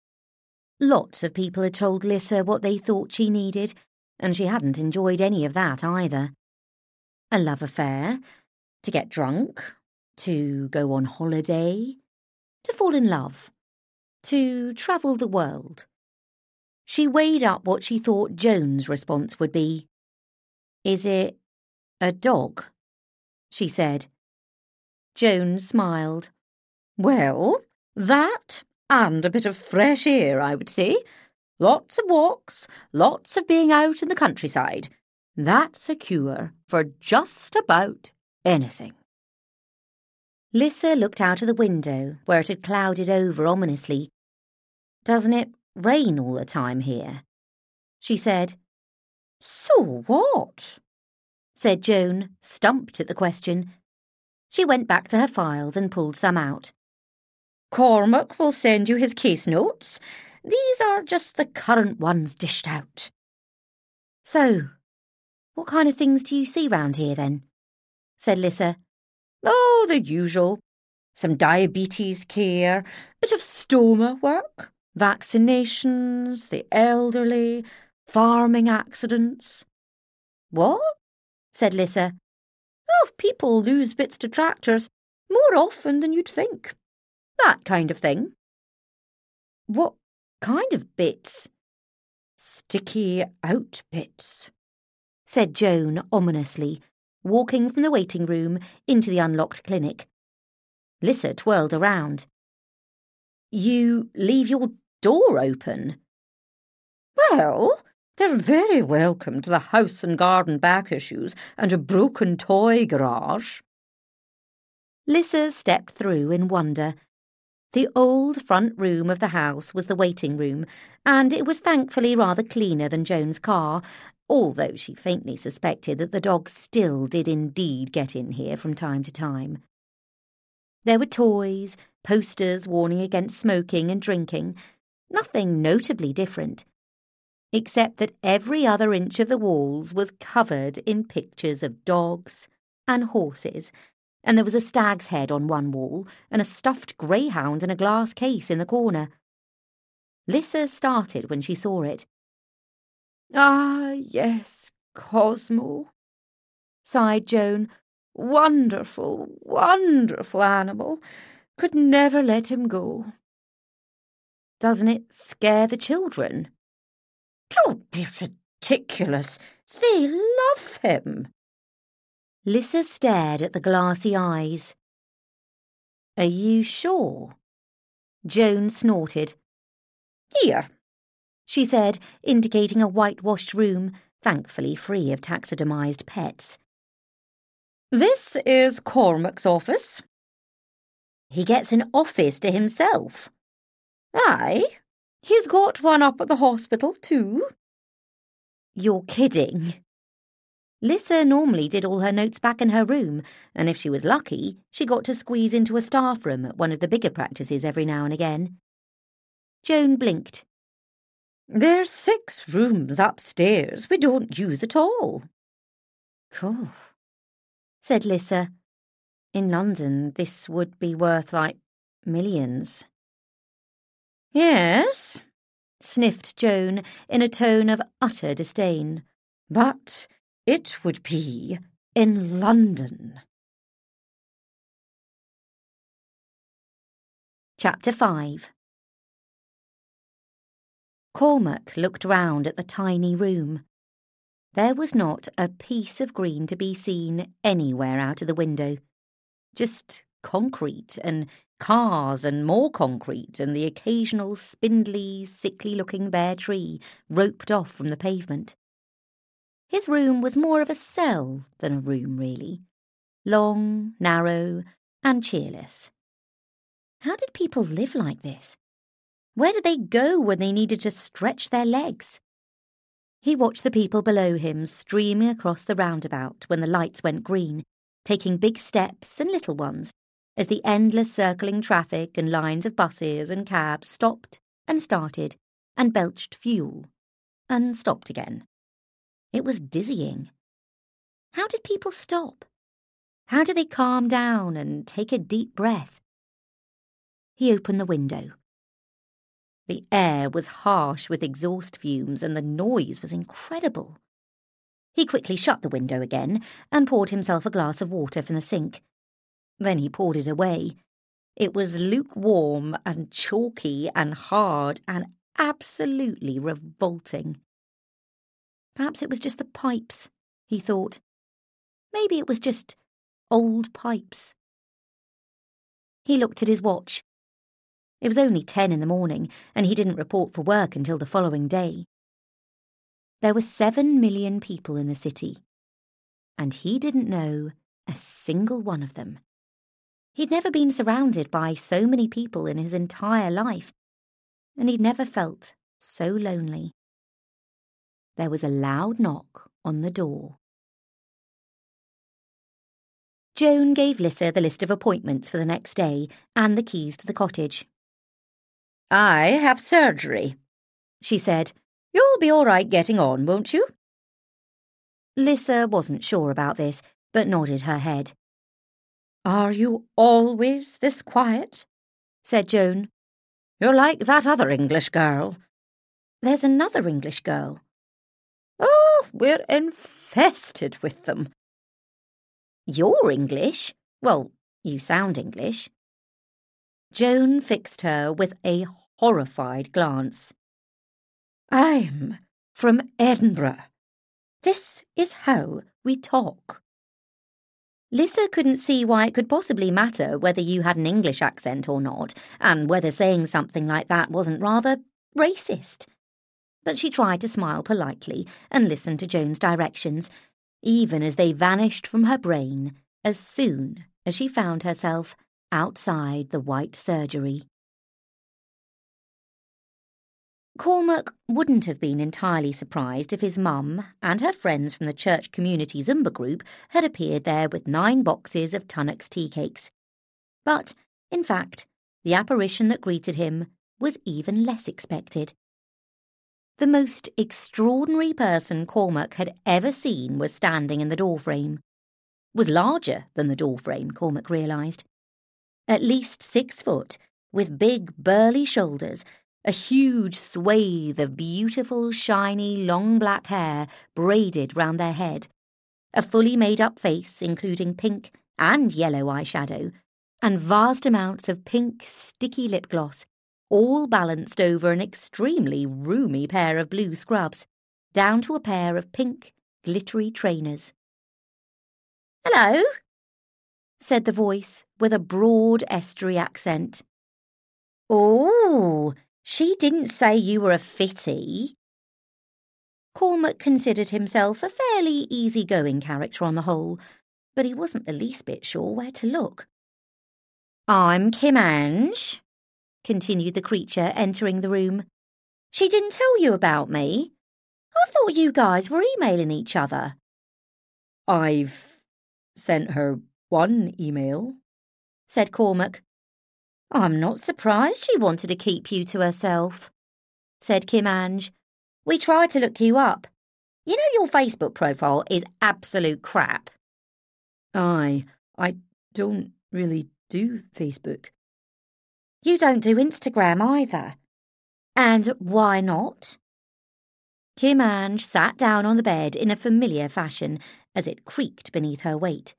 Lots of people had told Lissa what they thought she needed, and she hadn't enjoyed any of that either. A love affair, to get drunk, to go on holiday, to fall in love, to travel the world. She weighed up what she thought Joan's response would be. Is it a dog? She said. Joan smiled. Well, that and a bit of fresh air, I would say. Lots of walks, lots of being out in the countryside. That's a cure for just about anything. Lissa looked out of the window, where it had clouded over ominously. Doesn't it rain all the time here? She said. So what? Said Joan, stumped at the question. She went back to her files and pulled some out. Cormac will send you his case notes. These are just the current ones dished out. So, what kind of things do you see round here, then? Said Lissa. Oh, the usual. Some diabetes care, bit of stoma work, vaccinations, the elderly, farming accidents. What? Said Lissa. Oh, people lose bits to tractors more often than you'd think. That kind of thing. What kind of bits? Sticky out bits, said Joan ominously, walking from the waiting room into the unlocked clinic. Lissa twirled around. You leave your door open? Well, they're very welcome to the house and garden back issues and a broken toy garage. Lissa stepped through in wonder. The old front room of the house was the waiting room, and it was thankfully rather cleaner than Joan's car, although she faintly suspected that the dogs still did indeed get in here from time to time. There were toys, posters warning against smoking and drinking, nothing notably different, except that every other inch of the walls was covered in pictures of dogs and horses, and there was a stag's head on one wall and a stuffed greyhound in a glass case in the corner. Lissa started when she saw it. Ah, yes, Cosmo, sighed Joan. Wonderful, wonderful animal. Could never let him go. Doesn't it scare the children? Don't be ridiculous. They love him. Lissa stared at the glassy eyes. Are you sure? Joan snorted. Here, she said, indicating a whitewashed room, thankfully free of taxidermised pets. This is Cormac's office. He gets an office to himself. Aye, he's got one up at the hospital too. You're kidding. Lissa normally did all her notes back in her room, and if she was lucky, she got to squeeze into a staff room at one of the bigger practices every now and again. Joan blinked. There's 6 rooms upstairs we don't use at all. Cool, said Lissa. In London, this would be worth, millions. Yes, sniffed Joan in a tone of utter disdain. But it would be in London. Chapter 5. Cormac looked round at the tiny room. There was not a piece of green to be seen anywhere out of the window. Just concrete and cars and more concrete and the occasional spindly, sickly-looking bare tree roped off from the pavement. His room was more of a cell than a room, really. Long, narrow, and cheerless. How did people live like this? Where did they go when they needed to stretch their legs? He watched the people below him streaming across the roundabout when the lights went green, taking big steps and little ones, as the endless circling traffic and lines of buses and cabs stopped and started and belched fuel and stopped again. It was dizzying. How did people stop? How did they calm down and take a deep breath? He opened the window. The air was harsh with exhaust fumes and the noise was incredible. He quickly shut the window again and poured himself a glass of water from the sink. Then he poured it away. It was lukewarm and chalky and hard and absolutely revolting. Perhaps it was just the pipes, he thought. Maybe it was just old pipes. He looked at his watch. It was only 10 in the morning, and he didn't report for work until the following day. There were 7 million people in the city, and he didn't know a single one of them. He'd never been surrounded by so many people in his entire life, and he'd never felt so lonely. There was a loud knock on the door. Joan gave Lissa the list of appointments for the next day and the keys to the cottage. I have surgery, she said. You'll be all right getting on, won't you? Lissa wasn't sure about this, but nodded her head. Are you always this quiet? Said Joan. You're like that other English girl. There's another English girl. Oh, we're infested with them. You're English? Well, you sound English. Joan fixed her with a horrified glance. I'm from Edinburgh. This is how we talk. Lissa couldn't see why it could possibly matter whether you had an English accent or not, and whether saying something like that wasn't rather racist. But she tried to smile politely and listen to Joan's directions, even as they vanished from her brain as soon as she found herself outside the white surgery. Cormac wouldn't have been entirely surprised if his mum and her friends from the church community Zumba group had appeared there with 9 boxes of Tunnock's tea cakes. But, in fact, the apparition that greeted him was even less expected. The most extraordinary person Cormac had ever seen was standing in the doorframe. Was larger than the doorframe, Cormac realised. At least 6 foot, with big, burly shoulders, a huge swathe of beautiful, shiny, long black hair braided round their head, a fully made-up face including pink and yellow eyeshadow, and vast amounts of pink, sticky lip gloss, all balanced over an extremely roomy pair of blue scrubs, down to a pair of pink, glittery trainers. "Hello," said the voice with a broad estuary accent. "Oh, She didn't say you were a fitty. Cormac considered himself a fairly easy-going character on the whole, but he wasn't the least bit sure where to look. I'm Kim Ange, continued the creature, entering the room. She didn't tell you about me? I thought you guys were emailing each other. I've sent her one email, said Cormac. I'm not surprised she wanted to keep you to herself, said Kim Ange. We tried to look you up. You know your Facebook profile is absolute crap. I don't really do Facebook. You don't do Instagram either. And why not? Kim Ange sat down on the bed in a familiar fashion as it creaked beneath her weight.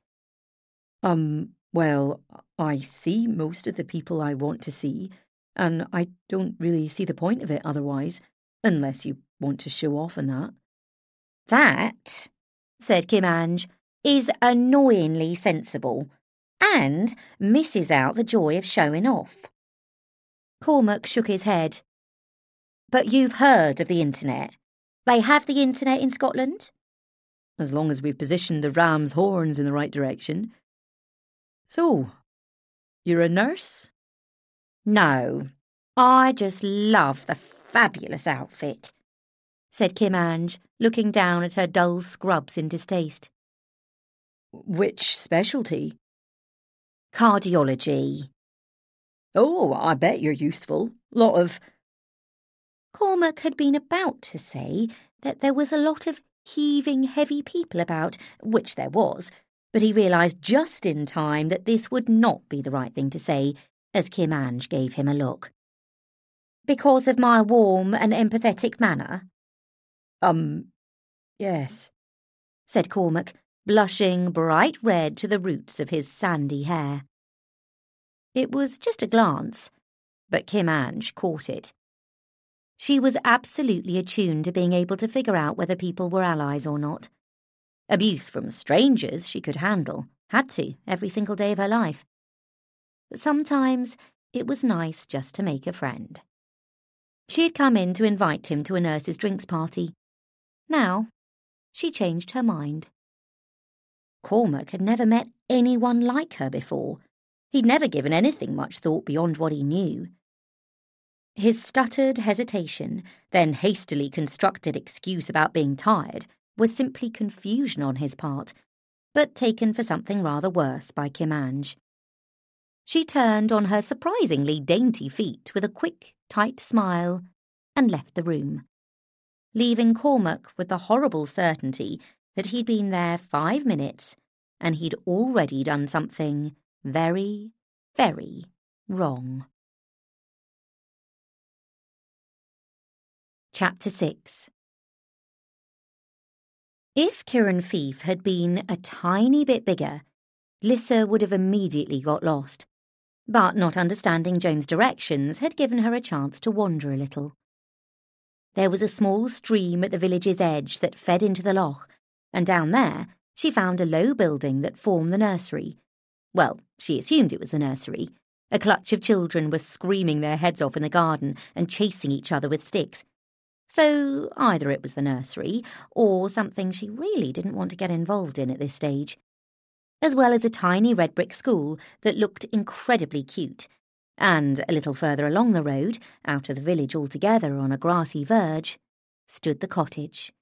Well, I see most of the people I want to see, and I don't really see the point of it otherwise, unless you want to show off and that. That, said Kim Ange, is annoyingly sensible, and misses out the joy of showing off. Cormac shook his head. But you've heard of the internet. They have the internet in Scotland? As long as we've positioned the ram's horns in the right direction. So, you're a nurse? No, I just love the fabulous outfit, said Kim Ange, looking down at her dull scrubs in distaste. Which specialty? Cardiology. Oh, I bet you're useful. Lot of... Cormac had been about to say that there was a lot of heaving heavy people about, which there was, but he realised just in time that this would not be the right thing to say, as Kim Ange gave him a look. Because of my warm and empathetic manner? Yes, said Cormac, blushing bright red to the roots of his sandy hair. It was just a glance, but Kim Ange caught it. She was absolutely attuned to being able to figure out whether people were allies or not. Abuse from strangers she could handle, had to, every single day of her life. But sometimes it was nice just to make a friend. She had come in to invite him to a nurse's drinks party. Now, she changed her mind. Cormac had never met anyone like her before. He'd never given anything much thought beyond what he knew. His stuttered hesitation, then hastily constructed excuse about being tired, was simply confusion on his part, but taken for something rather worse by Kim Ange. She turned on her surprisingly dainty feet with a quick, tight smile and left the room, leaving Cormac with the horrible certainty that he'd been there 5 minutes and he'd already done something very, very wrong. Chapter 6. If Kieran Fief had been a tiny bit bigger, Lissa would have immediately got lost, but not understanding Joan's directions had given her a chance to wander a little. There was a small stream at the village's edge that fed into the loch, and down there she found a low building that formed the nursery. Well, she assumed it was the nursery. A clutch of children were screaming their heads off in the garden and chasing each other with sticks. So either it was the nursery, or something she really didn't want to get involved in at this stage, as well as a tiny red brick school that looked incredibly cute, and a little further along the road, out of the village altogether on a grassy verge, stood the cottage.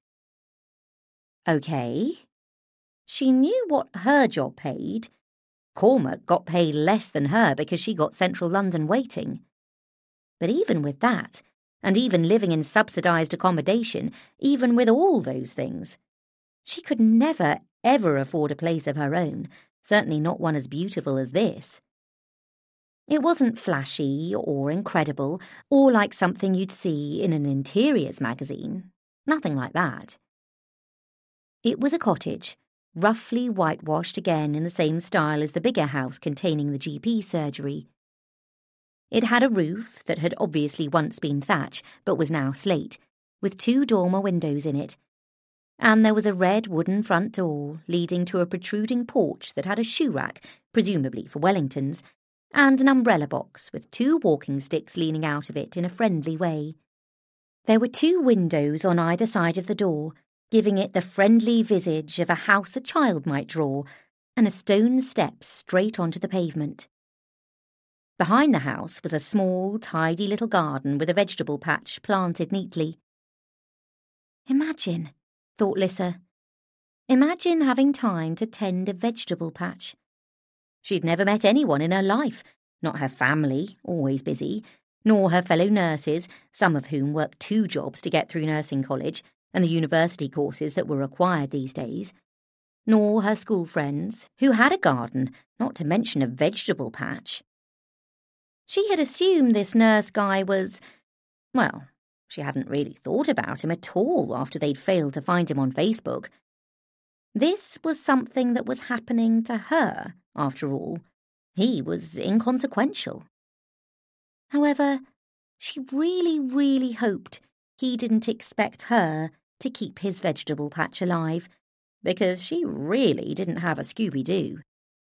OK. She knew what her job paid. Cormac got paid less than her because she got central London waiting. But even with that, and even living in subsidised accommodation, even with all those things, she could never, ever afford a place of her own, certainly not one as beautiful as this. It wasn't flashy or incredible, or like something you'd see in an interiors magazine. Nothing like that. It was a cottage, roughly whitewashed again in the same style as the bigger house containing the GP surgery. It had a roof that had obviously once been thatch, but was now slate, with 2 dormer windows in it. And there was a red wooden front door leading to a protruding porch that had a shoe rack, presumably for Wellingtons, and an umbrella box with 2 walking sticks leaning out of it in a friendly way. There were 2 windows on either side of the door, giving it the friendly visage of a house a child might draw, and a stone step straight onto the pavement. Behind the house was a small, tidy little garden with a vegetable patch planted neatly. Imagine, thought Lissa. Imagine having time to tend a vegetable patch. She'd never met anyone in her life, not her family, always busy, nor her fellow nurses, some of whom worked 2 jobs to get through nursing college and the university courses that were required these days, nor her school friends, who had a garden, not to mention a vegetable patch. She had assumed this nurse guy was, well, she hadn't really thought about him at all after they'd failed to find him on Facebook. This was something that was happening to her, after all. He was inconsequential. However, she really hoped he didn't expect her to keep his vegetable patch alive, because she really didn't have a Scooby-Doo.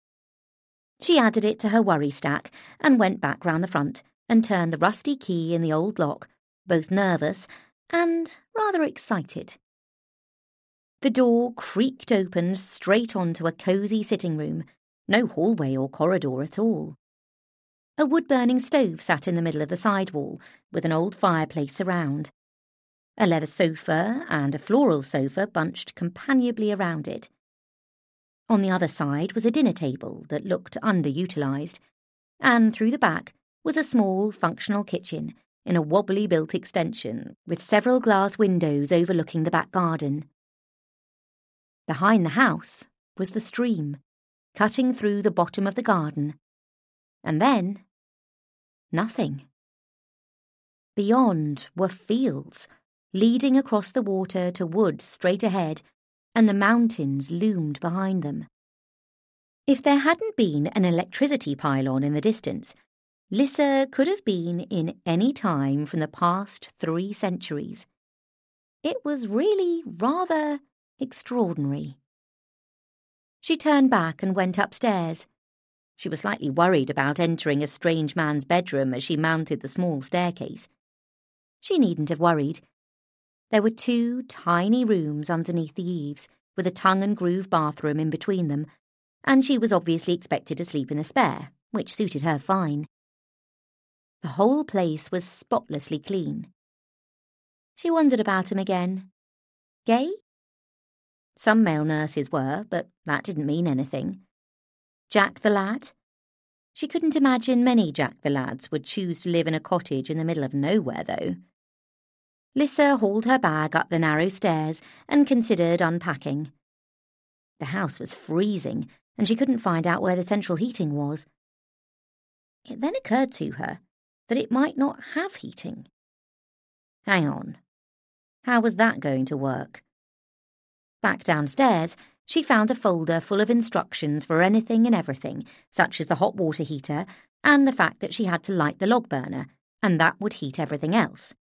She added it to her worry stack and went back round the front and turned the rusty key in the old lock, both nervous and rather excited. The door creaked open straight onto a cosy sitting room, no hallway or corridor at all. A wood-burning stove sat in the middle of the side wall, with an old fireplace around. A leather sofa and a floral sofa bunched companionably around it. On the other side was a dinner table that looked underutilised, and through the back was a small, functional kitchen in a wobbly-built extension with several glass windows overlooking the back garden. Behind the house was the stream, cutting through the bottom of the garden. And then, nothing. Beyond were fields, leading across the water to woods straight ahead, and the mountains loomed behind them. If there hadn't been an electricity pylon in the distance, Lissa could have been in any time from the past 3 centuries. It was really rather extraordinary. She turned back and went upstairs. She was slightly worried about entering a strange man's bedroom as she mounted the small staircase. She needn't have worried. There were 2 tiny rooms underneath the eaves, with a tongue-and-groove bathroom in between them, and she was obviously expected to sleep in the spare, which suited her fine. The whole place was spotlessly clean. She wondered about him again. Gay? Some male nurses were, but that didn't mean anything. Jack the Lad? She couldn't imagine many Jack the Lads would choose to live in a cottage in the middle of nowhere, though. Lissa hauled her bag up the narrow stairs and considered unpacking. The house was freezing, and she couldn't find out where the central heating was. It then occurred to her that it might not have heating. Hang on. How was that going to work? Back downstairs, she found a folder full of instructions for anything and everything, such as the hot water heater and the fact that she had to light the log burner, and that would heat everything else.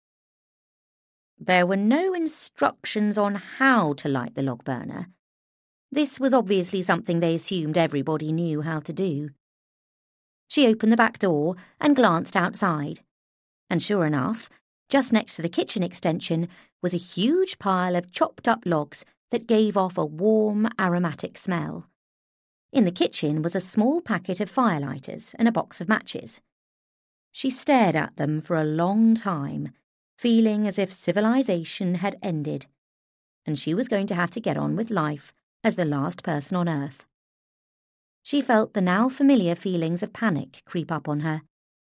There were no instructions on how to light the log burner. This was obviously something they assumed everybody knew how to do. She opened the back door and glanced outside, and sure enough, just next to the kitchen extension was a huge pile of chopped-up logs that gave off a warm, aromatic smell. In the kitchen was a small packet of firelighters and a box of matches. She stared at them for a long time, feeling as if civilization had ended, and she was going to have to get on with life as the last person on Earth. She felt the now familiar feelings of panic creep up on her.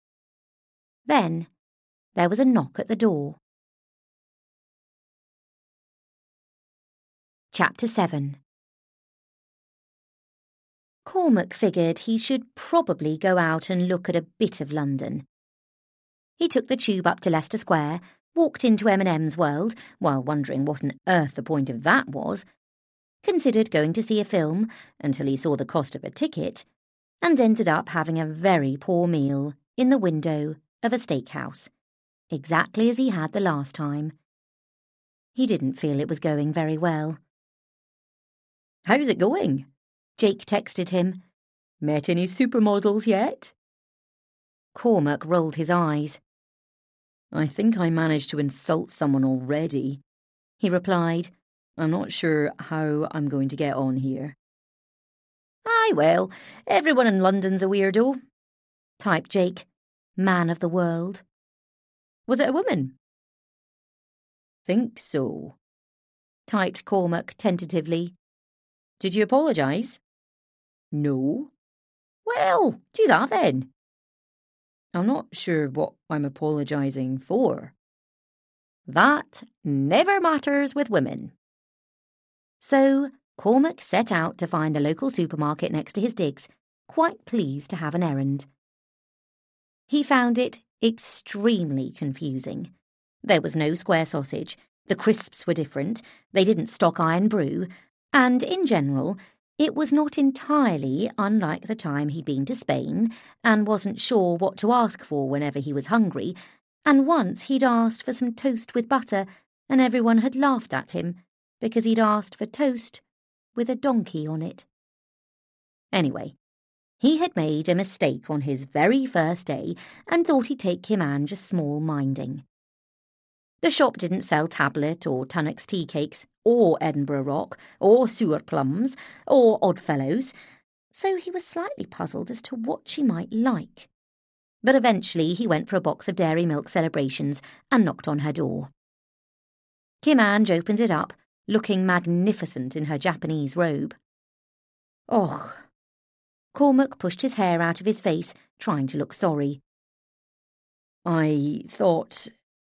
Then there was a knock at the door. Chapter 7. Cormac figured he should probably go out and look at a bit of London. He took the tube up to Leicester Square, walked into M&M's World, while wondering what on earth the point of that was, considered going to see a film until he saw the cost of a ticket, and ended up having a very poor meal in the window of a steakhouse, exactly as he had the last time. He didn't feel it was going very well. "How's it going?" Jake texted him. "Met any supermodels yet?" Cormac rolled his eyes. "I think I managed to insult someone already," he replied. "I'm not sure how I'm going to get on here." "Aye, well, everyone in London's a weirdo," typed Jake, man of the world. "Was it a woman?" "Think so," typed Cormac tentatively. "Did you apologise?" "No." "Well, do that then." "I'm not sure what I'm apologising for." "That never matters with women." So Cormac set out to find the local supermarket next to his digs, quite pleased to have an errand. He found it extremely confusing. There was no square sausage, the crisps were different, they didn't stock Iron Brew, and in general, it was not entirely unlike the time he'd been to Spain and wasn't sure what to ask for whenever he was hungry, and once he'd asked for some toast with butter and everyone had laughed at him because he'd asked for toast with a donkey on it. Anyway, he had made a mistake on his very first day and thought he'd take Kimanj a small minding. The shop didn't sell tablet or Tunnock's tea cakes, or Edinburgh Rock, or sewer plums, or Oddfellows, so he was slightly puzzled as to what she might like. But eventually he went for a box of Dairy Milk Celebrations and knocked on her door. Kimanj opened it up, looking magnificent in her Japanese robe. "Och." Cormac pushed his hair out of his face, trying to look sorry. I thought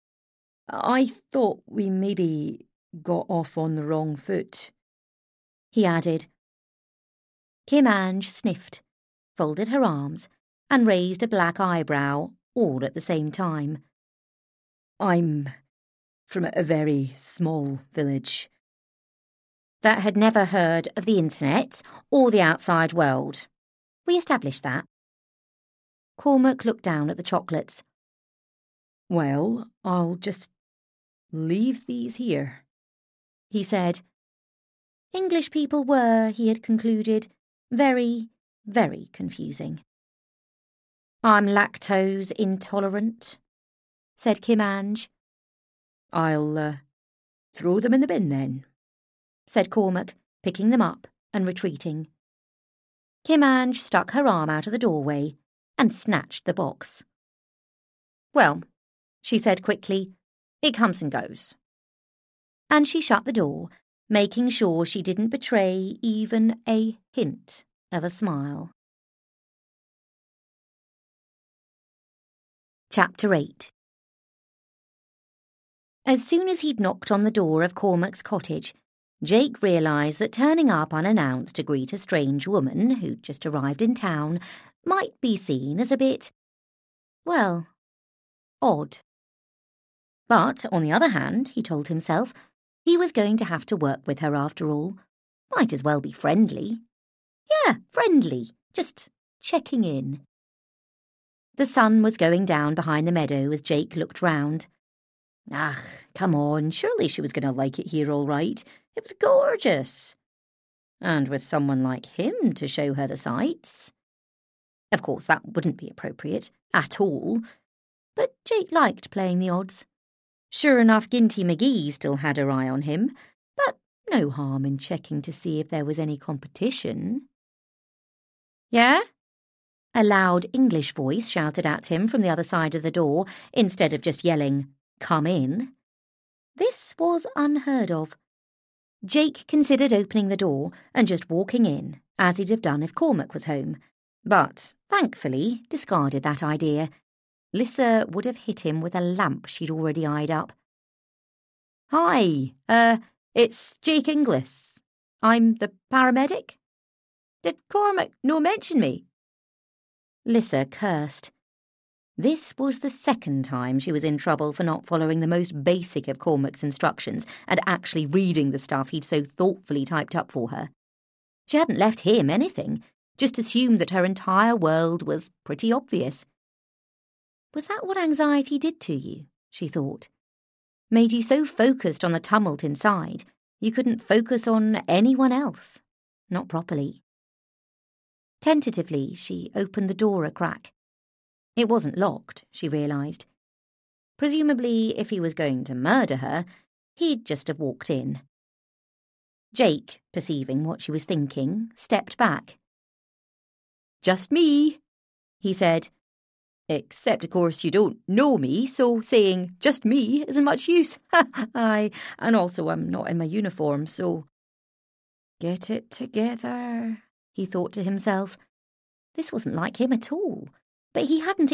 we maybe got off on the wrong foot," he added. Kimanj sniffed, folded her arms, and raised a black eyebrow all at the same time. "I'm from a very small village." That had never heard of the internet or the outside world. We established that. Cormac looked down at the chocolates. "Well, I'll just leave these here," he said. English people were, he had concluded, very, very confusing. "I'm lactose intolerant," said Kimanj. "I'll throw them in the bin then," said Cormac, picking them up and retreating. Kimanj stuck her arm out of the doorway and snatched the box. "Well," she said quickly, "it comes and goes." And she shut the door, making sure she didn't betray even a hint of a smile. Chapter 8. As soon as he'd knocked on the door of Cormac's cottage, Jake realised that turning up unannounced to greet a strange woman who'd just arrived in town might be seen as a bit, well, odd. But, on the other hand, he told himself, he was going to have to work with her after all. Might as well be friendly. Yeah, friendly, just checking in. The sun was going down behind the meadow as Jake looked round. Ah, come on, surely she was going to like it here all right. It was gorgeous. And with someone like him to show her the sights. Of course, that wouldn't be appropriate, at all. But Jake liked playing the odds. Sure enough, Ginty McGee still had her eye on him, but no harm in checking to see if there was any competition. "Yeah?" A loud English voice shouted at him from the other side of the door, instead of just yelling, "Come in." This was unheard of. Jake considered opening the door and just walking in, as he'd have done if Cormac was home, but thankfully discarded that idea. Lissa would have hit him with a lamp she'd already eyed up. "Hi, it's Jake Inglis. I'm the paramedic. Did Cormac no mention me?" Lissa cursed. This was the second time she was in trouble for not following the most basic of Cormac's instructions and actually reading the stuff he'd so thoughtfully typed up for her. She hadn't left him anything, just assumed that her entire world was pretty obvious. Was that what anxiety did to you, she thought? Made you so focused on the tumult inside, you couldn't focus on anyone else. Not properly. Tentatively, she opened the door a crack. It wasn't locked, she realised. Presumably, if he was going to murder her, he'd just have walked in. Jake, perceiving what she was thinking, stepped back. "Just me," he said. "Except, of course, you don't know me, so saying 'just me' isn't much use. Aye, and also I'm not in my uniform, so—" Get it together, he thought to himself. This wasn't like him at all, but he hadn't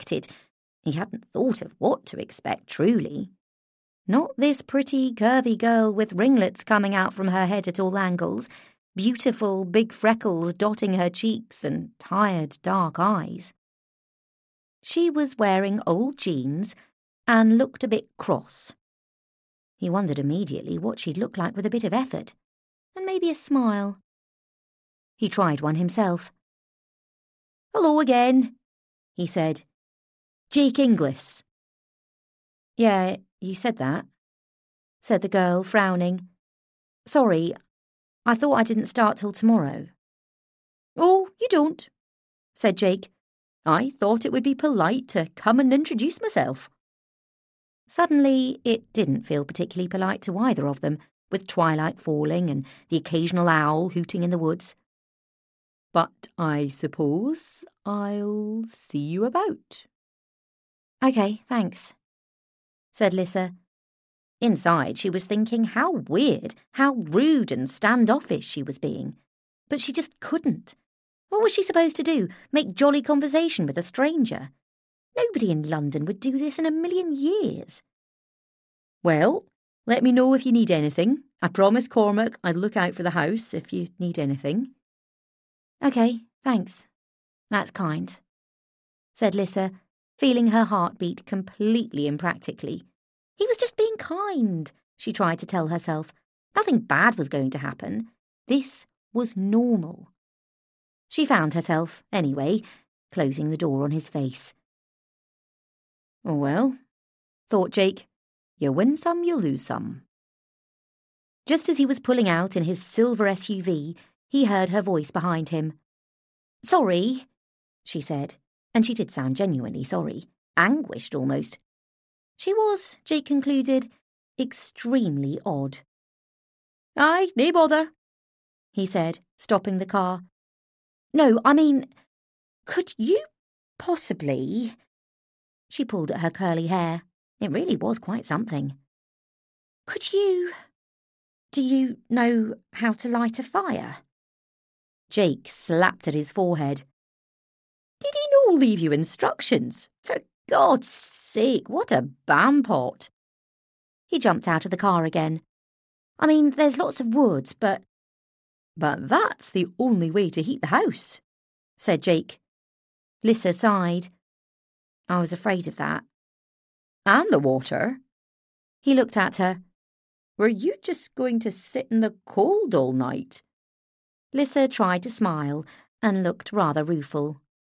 thought of what to expect, truly. Not this pretty, curvy girl with ringlets coming out from her head at all angles, beautiful big freckles dotting her cheeks and tired, dark eyes. She was wearing old jeans and looked a bit cross. He wondered immediately what she'd look like with a bit of effort, and maybe a smile. He tried one himself. "Hello again," he said. "Jake Inglis." "Yeah, you said that," said the girl, frowning. "Sorry, I thought I didn't start till tomorrow." "Oh, you don't," said Jake. "I thought it would be polite to come and introduce myself." Suddenly, it didn't feel particularly polite to either of them, with twilight falling and the occasional owl hooting in the woods. "But I suppose I'll see you about." "OK, thanks," said Lissa. Inside, she was thinking how weird, how rude and standoffish she was being. But she just couldn't. What was she supposed to do? Make jolly conversation with a stranger? Nobody in London would do this in a million years. "Well, let me know if you need anything. I promised Cormac I'd look out for the house if you need anything." "OK, thanks. That's kind," said Lissa, feeling her heart beat completely impractically. He was just being kind, she tried to tell herself. Nothing bad was going to happen. This was normal. She found herself, anyway, closing the door on his face. "Oh, well," thought Jake, "you win some, you lose some." Just as he was pulling out in his silver SUV, he heard her voice behind him. "Sorry," she said, and she did sound genuinely sorry, anguished almost. She was, Jake concluded, extremely odd. "Aye, nae bother," he said, stopping the car. "No, I mean, could you possibly—" She pulled at her curly hair. It really was quite something. Do you know how to light a fire?" Jake slapped at his forehead. "Did he no leave you instructions? For God's sake, what a bampot!" He jumped out of the car again. "I mean, there's lots of wood, but—" "But that's the only way to heat the house," said Jake. Lissa sighed. "I was afraid of that." "And the water." He looked at her. "Were you just going to sit in the cold all night?" Lissa tried to smile and looked rather rueful.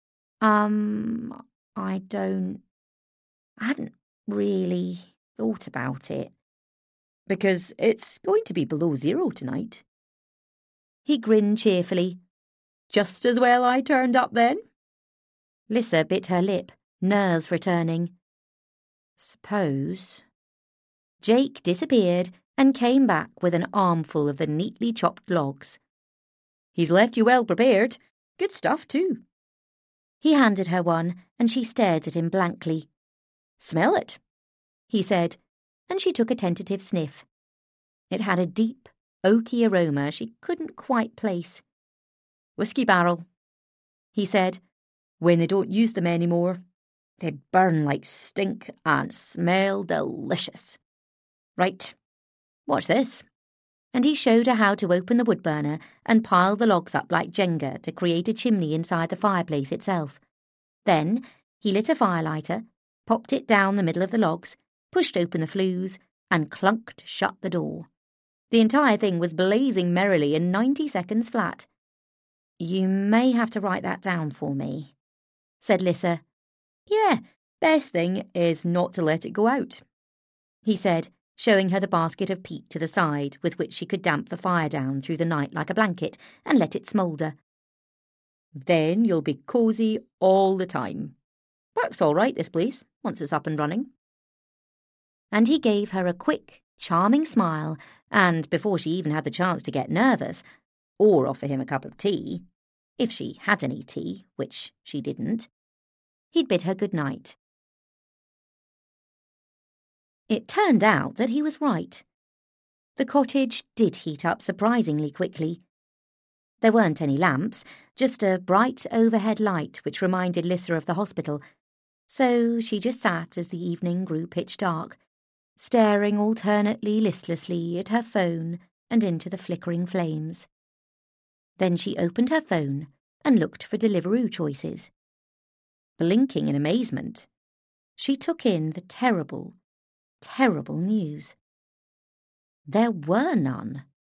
I hadn't really thought about it." "Because it's going to be below 0 tonight." He grinned cheerfully. "Just as well I turned up then." Lissa bit her lip, nerves returning. "Suppose—" Jake disappeared and came back with an armful of the neatly chopped logs. "He's left you well prepared. Good stuff, too." He handed her one, and she stared at him blankly. "Smell it," he said, and she took a tentative sniff. It had a deep, oaky aroma she couldn't quite place. "Whiskey barrel," he said. "When they don't use them anymore. They burn like stink and smell delicious. Right, watch this." And he showed her how to open the wood burner and pile the logs up like Jenga to create a chimney inside the fireplace itself. Then he lit a firelighter, popped it down the middle of the logs, pushed open the flues, and clunked shut the door. The entire thing was blazing merrily in 90 seconds flat. "You may have to write that down for me," said Lissa. "Yeah, best thing is not to let it go out," he said, showing her the basket of peat to the side with which she could damp the fire down through the night like a blanket and let it smoulder. "Then you'll be cosy all the time." Works all right, this place, once it's up and running. And he gave her a quick, charming smile, and before she even had the chance to get nervous, or offer him a cup of tea, if she had any tea, which she didn't, he'd bid her good night. It turned out that he was right. The cottage did heat up surprisingly quickly. There weren't any lamps, just a bright overhead light which reminded Lissa of the hospital, so she just sat as the evening grew pitch dark, staring alternately listlessly at her phone and into the flickering flames. Then she opened her phone and looked for Deliveroo choices. Blinking in amazement, she took in the terrible, terrible news. There were none.